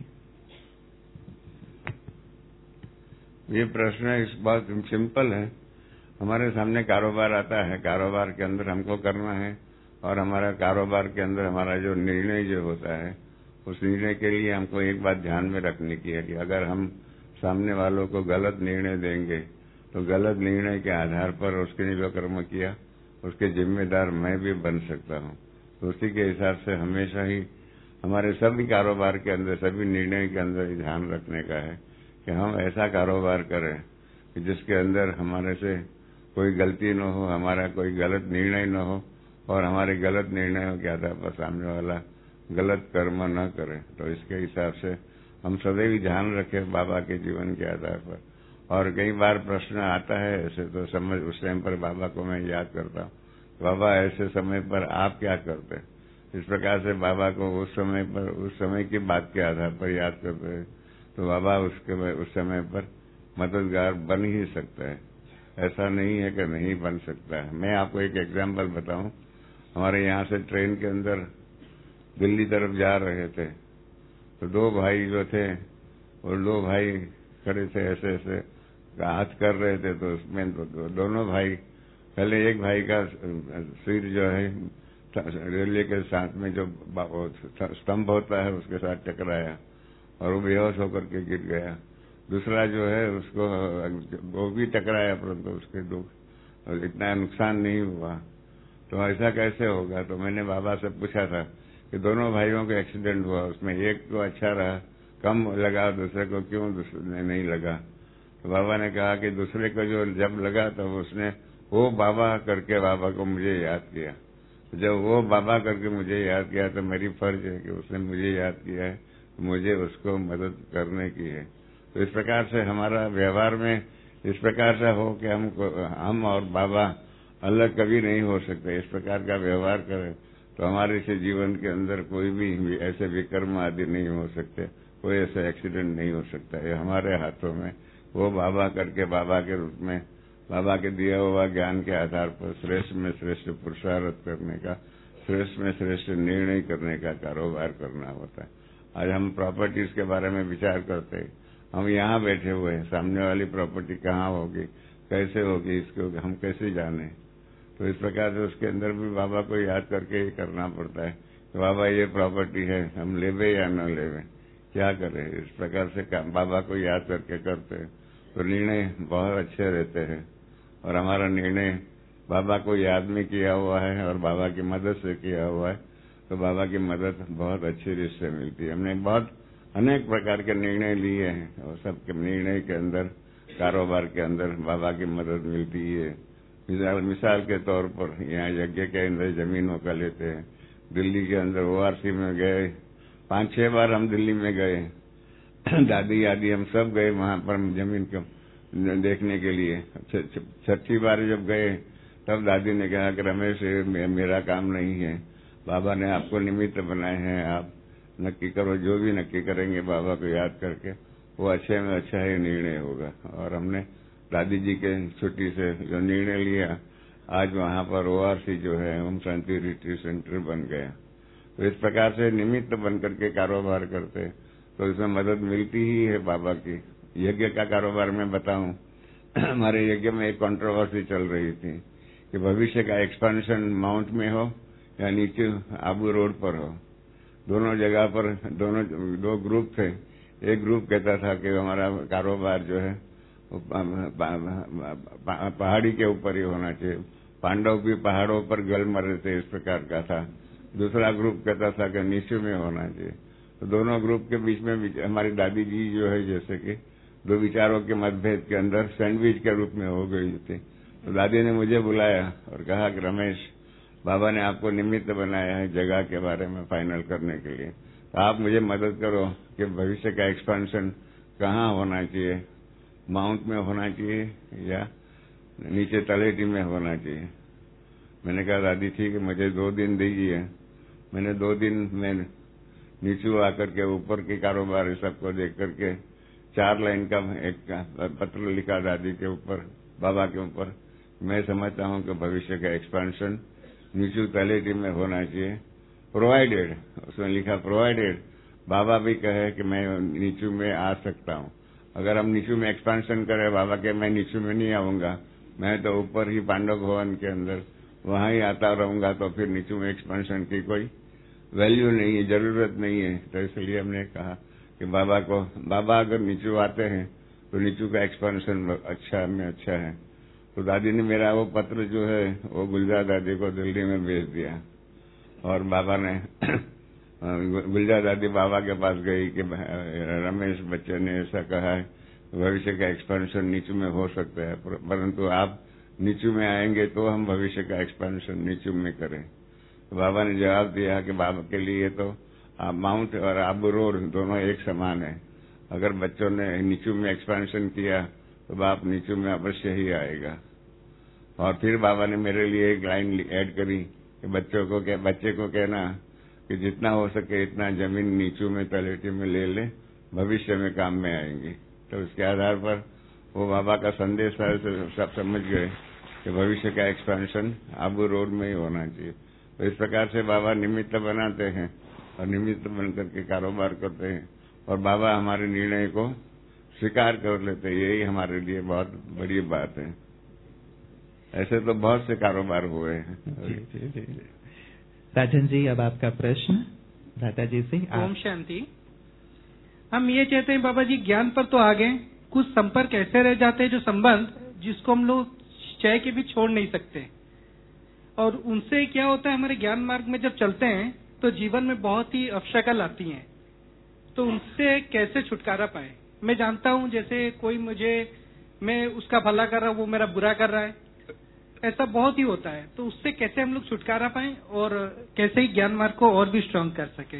ये प्रश्न इस बात सिंपल है। हमारे सामने कारोबार आता है, कारोबार के अंदर हमको करना है, और हमारा कारोबार के अंदर हमारा जो निर्णय जो होता है, उस निर्णय के लिए हमको एक बात ध्यान में रखने की है कि अगर हम सामने वालों को गलत निर्णय देंगे तो गलत निर्णय के आधार पर उसके लिए जो कर्म किया उसके जिम्मेदार मैं भी बन सकता हूँ। तो उसी के हिसाब से हमेशा ही हमारे सभी कारोबार के अंदर, सभी निर्णय के अंदर ध्यान रखने का है कि हम ऐसा कारोबार करें कि जिसके अंदर हमारे से कोई गलती न हो, हमारा कोई गलत निर्णय न हो, और हमारे गलत निर्णयों के आधार पर सामने वाला गलत कर्म न करे। तो इसके हिसाब से हम सदैव ध्यान रखें बाबा के जीवन के आधार पर। और कई बार प्रश्न आता है ऐसे, तो समझ उस टाइम पर बाबा को मैं याद करता हूँ, बाबा ऐसे समय पर आप क्या करते? इस प्रकार से बाबा को उस समय पर, उस समय की बात के आधार पर याद करते हैं, तो बाबा उसके उस समय पर मददगार बन ही सकता है। ऐसा नहीं है कि नहीं बन सकता है। मैं आपको एक एग्जाम्पल बताऊं। हमारे यहाँ से ट्रेन के अंदर दिल्ली तरफ जा रहे थे, तो दो भाई जो थे, और दो भाई खड़े थे, ऐसे ऐसे हाथ कर रहे थे। तो उसमें तो दोनों भाई, पहले एक भाई का सिर जो है रेलवे के साथ में जो स्तंभ होता है उसके साथ टकराया और वो बेहोश होकर के गिर गया। दूसरा जो है उसको वो भी टकराया, परंतु उसके दुख इतना नुकसान नहीं हुआ। तो ऐसा कैसे होगा? तो मैंने बाबा से पूछा था कि दोनों भाइयों का एक्सीडेंट हुआ, उसमें एक को अच्छा रहा, कम लगा, दूसरे को क्यों दूसरे नहीं लगा? तो बाबा ने कहा कि दूसरे को जो जब लगा तो उसने वो बाबा करके बाबा को मुझे याद किया। जब वो बाबा करके मुझे याद किया तो मेरी फर्ज है कि उसने मुझे याद किया है, तो मुझे उसको मदद करने की है। तो इस प्रकार से हमारा व्यवहार में इस प्रकार से हो कि हम हम और बाबा अलग कभी नहीं हो सकते। इस प्रकार का व्यवहार करें तो हमारे से जीवन के अंदर कोई भी ऐसे विकर्म आदि नहीं हो सकते, कोई ऐसा एक्सीडेंट नहीं हो सकता। ये हमारे हाथों में वो बाबा करके बाबा के रूप में, बाबा के दिया हुआ ज्ञान के आधार पर श्रेष्ठ में श्रेष्ठ पुरुषार्थ करने का, श्रेष्ठ में श्रेष्ठ निर्णय करने का कारोबार करना होता है। आज हम प्रॉपर्टीज के बारे में विचार करते हैं, हम यहाँ बैठे हुए हैं, सामने वाली प्रॉपर्टी कहाँ होगी, कैसे होगी, इसको हम कैसे जाने? तो इस प्रकार से उसके अंदर भी बाबा को याद करके ही करना पड़ता है कि बाबा ये प्रॉपर्टी है, हम लेवे या न लेवे, क्या करें? इस प्रकार से बाबा को याद करके करते हैं तो निर्णय बहुत अच्छे रहते हैं। और हमारा निर्णय बाबा को याद में किया हुआ है और बाबा की मदद से किया हुआ है, तो बाबा की मदद बहुत अच्छी रीत से मिलती है। हमने बहुत अनेक प्रकार के निर्णय लिए हैं और सबके निर्णय के अंदर, कारोबार के अंदर बाबा की मदद मिलती है। मिसाल, मिसाल के तौर पर यहाँ यज्ञ के अंदर जमीनों का लेते हैं। दिल्ली के अंदर ओआरसी में गए, पांच छह बार हम दिल्ली में गए, दादी आदि हम सब गए वहां पर जमीन को देखने के लिए। छठी बार जब गए तब दादी ने कहा कि रमेश मेरा काम नहीं है, बाबा ने आपको निमित्त बनाए हैं, आप नक्की करो, जो भी नक्की करेंगे बाबा को याद करके वो अच्छे में अच्छा ही निर्णय होगा। और हमने दादी जी के छुट्टी से जो निर्णय लिया, आज वहां पर ओआरसी जो है ओम शांति रिट्रीट सेंटर बन गया। तो इस प्रकार से निमित्त बन करके कारोबार करते तो इसमें मदद मिलती ही है बाबा की। यज्ञ का कारोबार में बताऊं, हमारे यज्ञ में एक कंट्रोवर्सी चल रही थी कि भविष्य का एक्सपेंशन माउंट में हो या नीचे आबू रोड पर हो। दोनों जगह पर दोनों दो ग्रुप थे। एक ग्रुप कहता था कि हमारा कारोबार जो है पहाड़ी के ऊपर ही होना चाहिए, पांडव भी पहाड़ों पर गल मरे थे, इस प्रकार का था। दूसरा ग्रुप कहता था कि नीचे में होना चाहिए। तो दोनों ग्रुप के बीच में हमारी दादी जी जो है जैसे कि दो विचारों के मतभेद के अंदर सैंडविच के रूप में हो गई थी। तो दादी ने मुझे बुलाया और कहा कि रमेश, बाबा ने आपको निमित्त बनाया है जगह के बारे में फाइनल करने के लिए, तो आप मुझे मदद करो कि भविष्य का एक्सपेंशन कहाँ होना चाहिए, माउंट में होना चाहिए या नीचे तलेटी में होना चाहिए। मैंने कहा दादी ठीक है, मुझे दो दिन दीजिए। मैंने दो दिन में नीचे आकर के ऊपर के कारोबार सबको देख करके चार लाइन का एक पत्र लिखा दादी के ऊपर, बाबा के ऊपर। मैं समझता हूँ कि भविष्य का एक्सपेंशन नीचू तलेटी में होना चाहिए, प्रोवाइडेड, उसमें लिखा प्रोवाइडेड बाबा भी कहे कि मैं नीचू में आ सकता हूँ। अगर हम नीचू में एक्सपेंशन करें, बाबा के मैं नीचू में नहीं आऊंगा, मैं तो ऊपर ही पांडव भवन के अंदर वहां ही आता रहूंगा, तो फिर नीचू में एक्सपेंशन की कोई वैल्यू नहीं है, जरूरत नहीं है। तो इसलिए हमने कहा कि बाबा को, बाबा अगर नीचू आते हैं तो नीचू का एक्सपेंशन अच्छा में अच्छा है। तो दादी ने मेरा वो पत्र जो है वो गुलजार दादी को दिल्ली में भेज दिया और बाबा ने गुलजार दादी बाबा के पास गई कि रमेश बच्चे ने ऐसा कहा है, भविष्य का एक्सपेंशन नीचू में हो सकता है, परंतु आप नीचू में आएंगे तो हम भविष्य का एक्सपेंशन नीचू में करें। तो बाबा ने जवाब दिया कि बाबा के लिए तो आप माउंट और आबू रोड दोनों एक समान है। अगर बच्चों ने नीचू में एक्सपेंशन किया तो बाप नीचू में अवश्य ही आएगा। और फिर बाबा ने मेरे लिए एक लाइन ऐड करी कि बच्चों को क्या, बच्चे को कहना कि जितना हो सके इतना जमीन नीचू में तलेटी में ले ले, भविष्य में काम में आएंगी। तो उसके आधार पर वो बाबा का संदेश सब समझ गए कि भविष्य का एक्सपेंशन आबू रोड में ही होना चाहिए। तो इस प्रकार से बाबा निमित्त बनाते हैं और निमित्त बनकर के कारोबार करते हैं और बाबा हमारे निर्णय को स्वीकार कर लेते हैं। यही हमारे लिए बहुत बड़ी बात है। ऐसे तो बहुत से कारोबार हुए हैं। जी, जी, जी, जी। राजन जी, अब आपका प्रश्न भ्राता जी से। ओम शांति। हम ये चाहते हैं बाबा जी, ज्ञान पर तो आ गए, कुछ संपर्क ऐसे रह जाते हैं जो संबंध जिसको हम लोग चाह के भी छोड़ नहीं सकते, और उनसे क्या होता है, हमारे ज्ञान मार्ग में जब चलते हैं तो जीवन में बहुत ही अवशकल आती हैं, तो उनसे कैसे छुटकारा पाए। मैं जानता हूँ जैसे कोई मुझे, मैं उसका भला कर रहा हूँ, वो मेरा बुरा कर रहा है, ऐसा बहुत ही होता है। तो उससे कैसे हम लोग छुटकारा पाएं और कैसे ही ज्ञान मार्ग को और भी स्ट्रांग कर सके।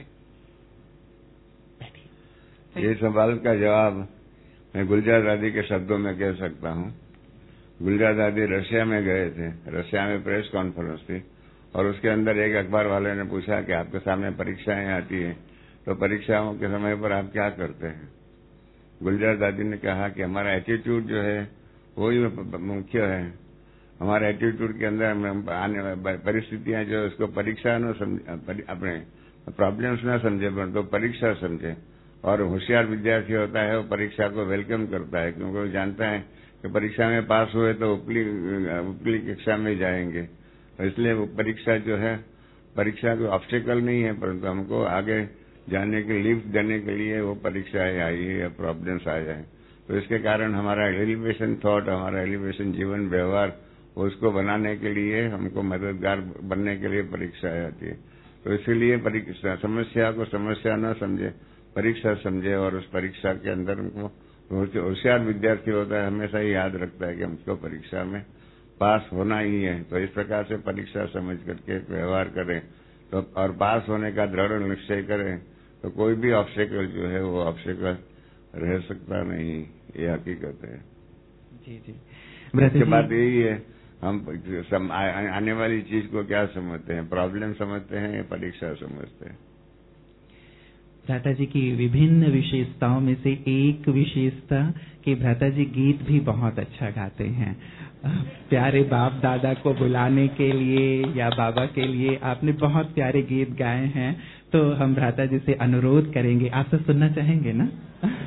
ये सवाल का जवाब मैं गुलजार दादी के शब्दों में कह सकता हूँ। गुलजार दादी रशिया में गए थे, रशिया में प्रेस कॉन्फ्रेंस थी और उसके अंदर एक अखबार वाले ने पूछा कि आपके सामने परीक्षाएं आती हैं, तो परीक्षाओं के समय पर आप क्या करते हैं। गुलजार दादी ने कहा कि हमारा एटीट्यूड जो है वही मुख्य है। हमारे एटीट्यूड के अंदर आने परिस्थितियां जो है उसको परीक्षा न समझे, अपने प्रॉब्लम्स न समझे, तो परीक्षा समझे। और होशियार विद्यार्थी होता है वो परीक्षा को वेलकम करता है, क्योंकि वो जानता है कि परीक्षा में पास हुए तो उपली उपली कक्षा में जाएंगे। इसलिए वो परीक्षा जो है, परीक्षा कोई ऑब्स्टिकल नहीं है, परंतु हमको आगे जाने के लिफ्ट देने के लिए वो परीक्षाएं आई है या प्रॉब्लम्स आ जाए। तो इसके कारण हमारा एलिवेशन थॉट, हमारा एलिवेशन जीवन व्यवहार, उसको बनाने के लिए हमको मददगार बनने के लिए परीक्षाएं आती है। तो इसीलिए परीक्षा समस्या को समस्या न समझे, परीक्षा समझे, और उस परीक्षा के अंदर हमको होशियार विद्यार्थी होता है, हमेशा ही याद रखता है कि हमको परीक्षा में पास होना ही है। तो इस प्रकार से परीक्षा समझ करके व्यवहार करें तो, और पास होने का दृढ़ निश्चय करें, तो कोई भी ऑब्स्टिकल जो है वो ऑब्स्टिकल रह सकता नहीं। ये हकीकत है। जी जी। इसके बाद यही है, हम सम, आ, आने वाली चीज को क्या समझते हैं, प्रॉब्लम समझते हैं या परीक्षा समझते हैं। भ्राता जी की विभिन्न विशेषताओं में से एक विशेषता कि भ्राता जी गीत भी बहुत अच्छा गाते हैं। प्यारे बाप दादा को बुलाने के लिए या बाबा के लिए आपने बहुत प्यारे गीत गाए हैं, तो हम भ्राता जी से अनुरोध करेंगे, आपसे सुनना चाहेंगे ना।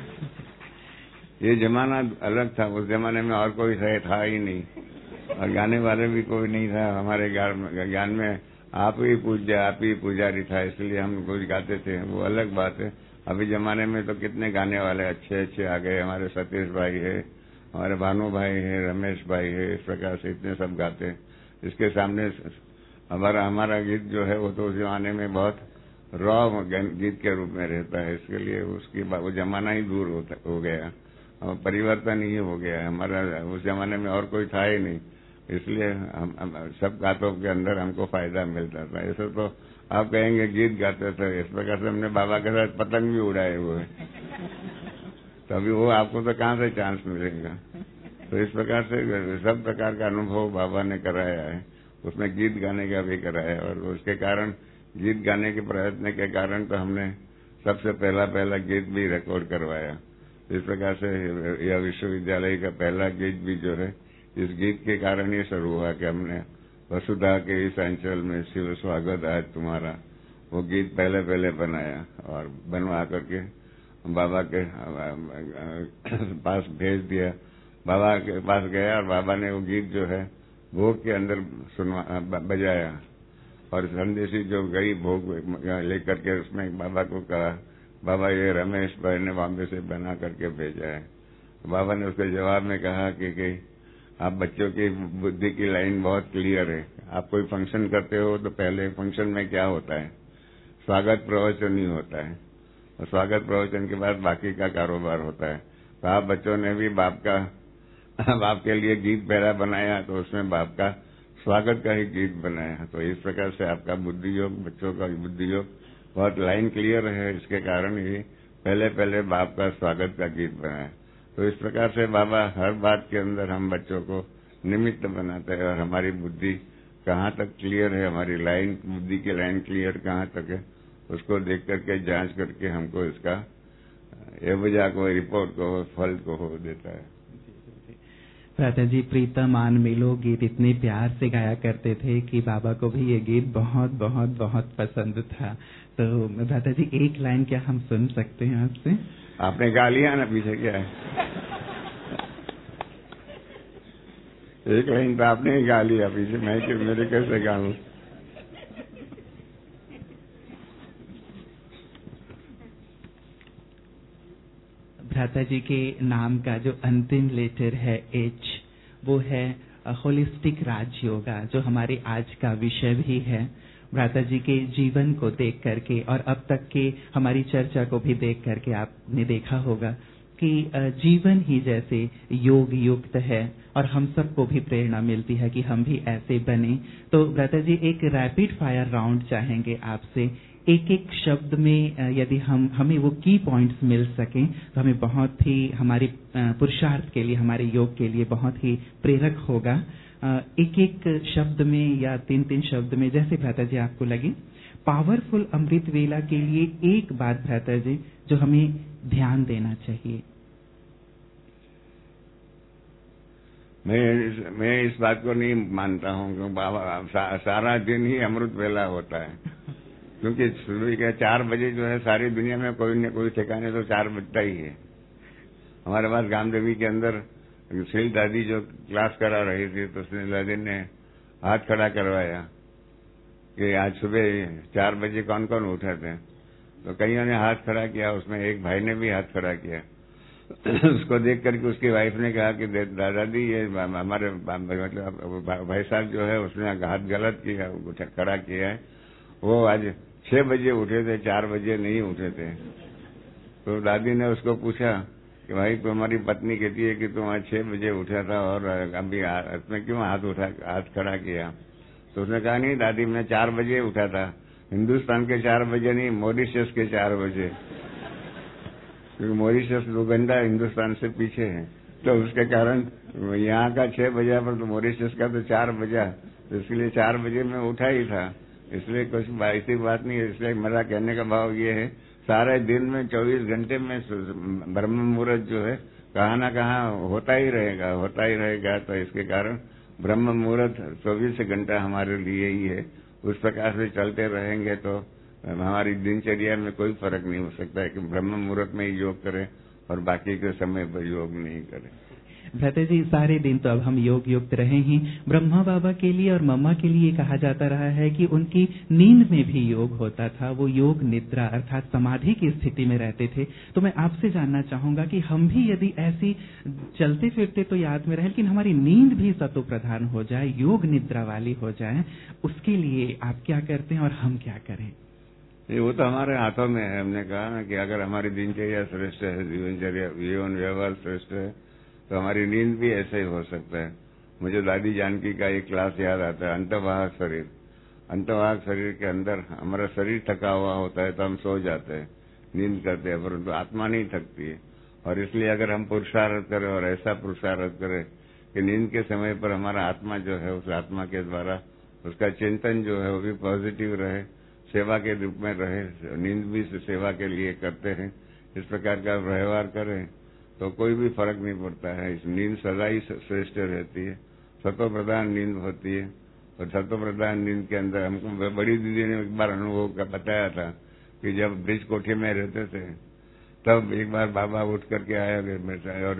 ये जमाना अलग था, उस जमाने में और कोई था ही नहीं और गाने वाले भी कोई नहीं था। हमारे ज्ञान में आप ही पूज्य, आप ही पुजारी था, इसलिए हम कुछ गाते थे, वो अलग बात है। अभी जमाने में तो कितने गाने वाले अच्छे अच्छे आ गए। हमारे सतीश भाई है, हमारे भानु भाई है, रमेश भाई है, इस प्रकार से इतने सब गाते हैं। इसके सामने हमारा हमारा गीत जो है वो तो उस जमाने में बहुत रॉ गीत के रूप में रहता है, इसके लिए उसकी वो जमाना ही दूर हो गया, परिवर्तन ही हो गया। हमारा उस जमाने में और कोई था ही नहीं। इसलिए हम, हम सब बातों के अंदर हमको फायदा मिलता था। ऐसे तो आप कहेंगे गीत गाते थे, इस प्रकार से हमने बाबा के साथ पतंग भी उड़ाए हुए, तो अभी वो आपको तो कहाँ से चांस मिलेगा। तो इस प्रकार से सब प्रकार का अनुभव बाबा ने कराया है, उसमें गीत गाने का भी कराया है। और उसके कारण गीत गाने के प्रयत्न के कारण तो हमने सबसे पहला पहला गीत भी रिकॉर्ड करवाया। इस प्रकार से यह विश्वविद्यालय का पहला गीत भी जो है इस गीत के कारण ही शुरू हुआ कि हमने वसुधा के इस अंचल में शिव स्वागत आज तुम्हारा, वो गीत पहले पहले बनाया और बनवा करके बाबा के पास भेज दिया। बाबा के पास गया और बाबा ने वो गीत जो है भोग के अंदर सुनवा बजाया और संदेशी जो गई भोग लेकर के उसमें बाबा को कहा, बाबा ये रमेश भाई ने बॉम्बे से बना करके भेजा है। बाबा ने उसके जवाब में कहा कि, कि आप बच्चों की बुद्धि की लाइन बहुत क्लियर है। आप कोई फंक्शन करते हो तो पहले फंक्शन में क्या होता है, स्वागत प्रवचन ही होता है, और स्वागत प्रवचन के बाद बाकी का कारोबार होता है। तो आप बच्चों ने भी बाप का बाप के लिए गीत पहला बनाया तो उसमें बाप का स्वागत का ही गीत बनाया। तो इस प्रकार से आपका बुद्धि योग, बच्चों का बुद्धि योग बहुत लाइन क्लियर है, इसके कारण ही पहले पहले बाप का स्वागत का गीत बनाया। तो इस प्रकार से बाबा हर बात के अंदर हम बच्चों को निमित्त बनाते हैं और हमारी बुद्धि कहाँ तक क्लियर है, हमारी लाइन बुद्धि की लाइन क्लियर कहाँ तक है, उसको देख करके जांच करके हमको इसका एवजा को, रिपोर्ट को, फल को हो देता है। भ्राता जी, प्रीतम आन मिलो गीत इतने प्यार से गाया करते थे कि बाबा को भी ये गीत बहुत बहुत बहुत पसंद था। तो भ्राता जी, एक लाइन क्या हम सुन सकते हैं आपसे? आपने गा लिया ना, पीछे क्या है। एक लाइन तो आपने ही गा लिया, पीछे मैं कि मेरे कैसे गाऊं। भ्राता जी के नाम का जो अंतिम लेटर है एच, वो है होलिस्टिक राजयोगा, जो हमारे आज का विषय भी है। भ्राता जी के जीवन को देख करके और अब तक के हमारी चर्चा को भी देख करके आपने देखा होगा कि जीवन ही जैसे योग युक्त है और हम सबको भी प्रेरणा मिलती है कि हम भी ऐसे बने। तो भ्राता जी, एक रैपिड फायर राउंड चाहेंगे आपसे। एक एक शब्द में यदि हम हमें वो की पॉइंट्स मिल सकें तो हमें बहुत ही हमारे पुरुषार्थ के लिए, हमारे योग के लिए बहुत ही प्रेरक होगा। एक एक शब्द में या तीन तीन शब्द में, जैसे भ्राता जी आपको लगे। पावरफुल अमृत वेला के लिए एक बात भ्राता जी जो हमें ध्यान देना चाहिए। मैं मैं इस बात को नहीं मानता हूँ कि बाबा सा, सारा दिन ही अमृत वेला होता है, क्योंकि सुबह के चार बजे जो है सारी दुनिया में कोई न कोई ठिकाने तो चार बजता ही है। हमारे पास गामदेवी के अंदर शील दादी जो क्लास करा रही थी तो शील दादी ने हाथ खड़ा करवाया कि आज सुबह चार बजे कौन कौन उठे थे, तो कईयों ने हाथ खड़ा किया, उसमें एक भाई ने भी हाथ खड़ा किया। उसको देख करके उसकी वाइफ ने कहा कि दादाजी ये हमारे मतलब भाई साहब जो है उसने हाथ गलत किया, खड़ा किया है, वो आज छह बजे उठे थे, चार बजे नहीं उठे थे। तो दादी ने उसको पूछा कि भाई तुम्हारी पत्नी कहती है कि तुम आज छह बजे उठा था और अभी इसमें क्यों हाथ उठा हाथ खड़ा किया। तो उसने कहा नहीं दादी, मैं चार बजे उठा था, हिंदुस्तान के चार बजे नहीं, मॉरिशस के चार बजे, क्योंकि मॉरिशस दो घंटा हिंदुस्तान से पीछे है। तो उसके कारण यहाँ का छह बजा पर तो मॉरिशस का तो चार बजा, तो इसलिए चार बजे मैं उठा ही था, इसलिए कुछ ऐसी बात नहीं है। इसलिए मेरा कहने का भाव ये है, सारे दिन में चौबीस घंटे में ब्रह्म मुहूर्त जो है कहाँ न कहाँ होता ही रहेगा होता ही रहेगा। तो इसके कारण ब्रह्म मुहूर्त चौबीस घंटा हमारे लिए ही है। उस प्रकार से चलते रहेंगे तो हमारी दिनचर्या में कोई फर्क नहीं हो सकता है कि ब्रह्म मुहूर्त में ही योग करें और बाकी के समय पर योग नहीं करें। भ्राता जी, सारे दिन तो अब हम योग युक्त रहे ही। ब्रह्मा बाबा के लिए और मम्मा के लिए कहा जाता रहा है कि उनकी नींद में भी योग होता था, वो योग निद्रा अर्थात समाधि की स्थिति में रहते थे। तो मैं आपसे जानना चाहूंगा कि हम भी यदि ऐसी चलते फिरते तो याद में रहे, लेकिन हमारी नींद भी सतो प्रधान हो जाए, योग निद्रा वाली हो जाए, उसके लिए आप क्या करते हैं और हम क्या करें? ये वो तो हमारे हाथों में है। हमने कहा ना कि अगर हमारी दिनचर्या श्रेष्ठ है, जीवनचर्या जीवन व्यवहार श्रेष्ठ है, तो हमारी नींद भी ऐसे ही हो सकता है। मुझे दादी जानकी का एक क्लास याद आता है, अंतवाहक शरीर। अंतवाहक शरीर के अंदर हमारा शरीर थका हुआ होता है तो हम सो जाते हैं, नींद करते हैं, परंतु आत्मा नहीं थकती है। और इसलिए अगर हम पुरुषार्थ करें और ऐसा पुरुषार्थ करें कि नींद के समय पर हमारा आत्मा जो है, उस आत्मा के द्वारा उसका चिंतन जो है वो भी पॉजिटिव रहे, सेवा के रूप में रहे, नींद भी सेवा के लिए करते हैं, इस प्रकार का व्यवहार करें तो कोई भी फर्क नहीं पड़ता है। इस नींद सदा ही श्रेष्ठ रहती है, सत्व प्रधान नींद होती है। और सत्व प्रधान नींद के अंदर हमको बड़ी दीदी ने एक बार अनुभव का बताया था कि जब ब्रिज कोठी में रहते थे तब एक बार बाबा उठ करके आया और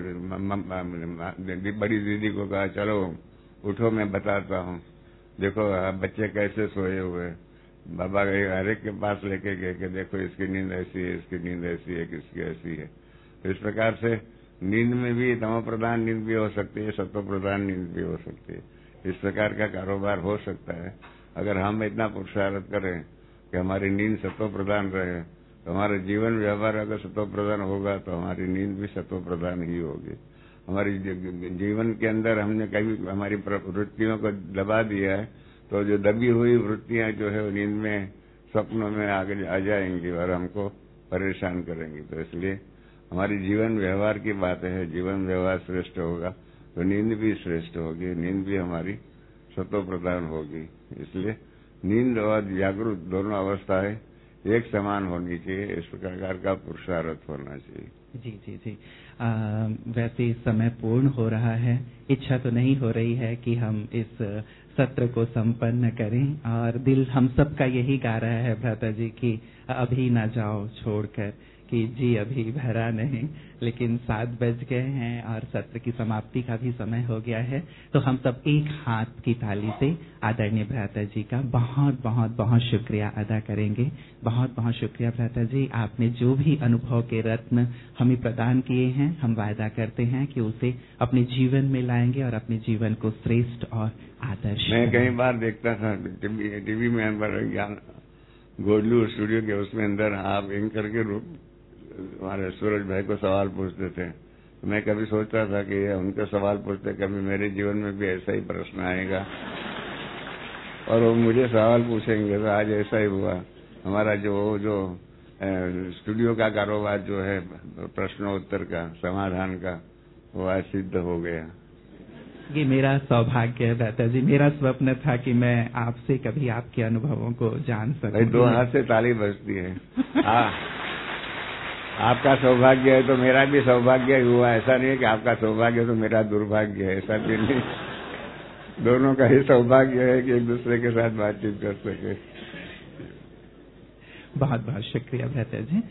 बड़ी दीदी को कहा, चलो उठो मैं बताता हूँ, देखो बच्चे कैसे सोए हुए। बाबा हर एक के पास लेके गए कि देखो इसकी नींद ऐसी है, इसकी नींद ऐसी है, किसकी ऐसी है। तो इस प्रकार से नींद में भी तमो प्रधान नींद भी हो सकती है, सत्व प्रधान नींद भी हो सकती है। इस प्रकार का कारोबार हो सकता है अगर हम इतना पुरुषार्थ करें कि हमारी नींद सत्व प्रधान रहे। तो हमारा जीवन व्यवहार अगर सत्व प्रधान होगा तो हमारी नींद भी सत्व प्रधान ही होगी। हमारी जीवन के अंदर हमने कभी हमारी वृत्तियों को दबा दिया है तो जो दबी हुई वृत्तियां जो है नींद में स्वप्नों में आगे आ जाएंगी और हमको परेशान करेंगी। तो इसलिए हमारी जीवन व्यवहार की बात है, जीवन व्यवहार श्रेष्ठ होगा तो नींद भी श्रेष्ठ होगी, नींद भी हमारी सत्व प्रधान होगी। इसलिए नींद और जागरूक दोनों अवस्थाएं एक समान होनी चाहिए, इस प्रकार का पुरुषार्थ होना चाहिए। जी जी जी आ, वैसे समय पूर्ण हो रहा है, इच्छा तो नहीं हो रही है कि हम इस सत्र को संपन्न करें और दिल हम सबका यही गा रहा है भ्राता जी कि अभी ना जाओ छोड़कर, कि जी अभी भरा नहीं। लेकिन सात बज गए हैं और सत्र की समाप्ति का भी समय हो गया है, तो हम सब एक हाथ की ताली से आदरणीय भ्राता जी का बहुत बहुत बहुत शुक्रिया अदा करेंगे। बहुत बहुत शुक्रिया भ्राता जी, आपने जो भी अनुभव के रत्न हमें प्रदान किए हैं, हम वायदा करते हैं कि उसे अपने जीवन में लाएंगे और अपने जीवन को श्रेष्ठ और आदर्श। मैं कई बार देखता था टीवी, टीवी में अंदर गोडलू स्टूडियो के उसमें अंदर आप एंकर के रूप हमारे सूरज भाई को सवाल पूछते थे, तो मैं कभी सोचता था कि उनके सवाल पूछते कभी मेरे जीवन में भी ऐसा ही प्रश्न आएगा और वो मुझे सवाल पूछेंगे। तो आज ऐसा ही हुआ, हमारा जो जो स्टूडियो का कारोबार जो है प्रश्नोत्तर का समाधान का, वो आज सिद्ध हो गया। ये मेरा सौभाग्य है भ्राता जी, मेरा स्वप्न था कि मैं आपसे कभी आपके अनुभवों को जान सकूं। दो हाथ से ताली बजती है। आ, आपका सौभाग्य है तो मेरा भी सौभाग्य हुआ। ऐसा नहीं है कि आपका सौभाग्य तो मेरा दुर्भाग्य है, ऐसा भी नहीं। दोनों का ही सौभाग्य है कि एक दूसरे के साथ बातचीत कर सके। बहुत बहुत शुक्रिया भ्राता जी।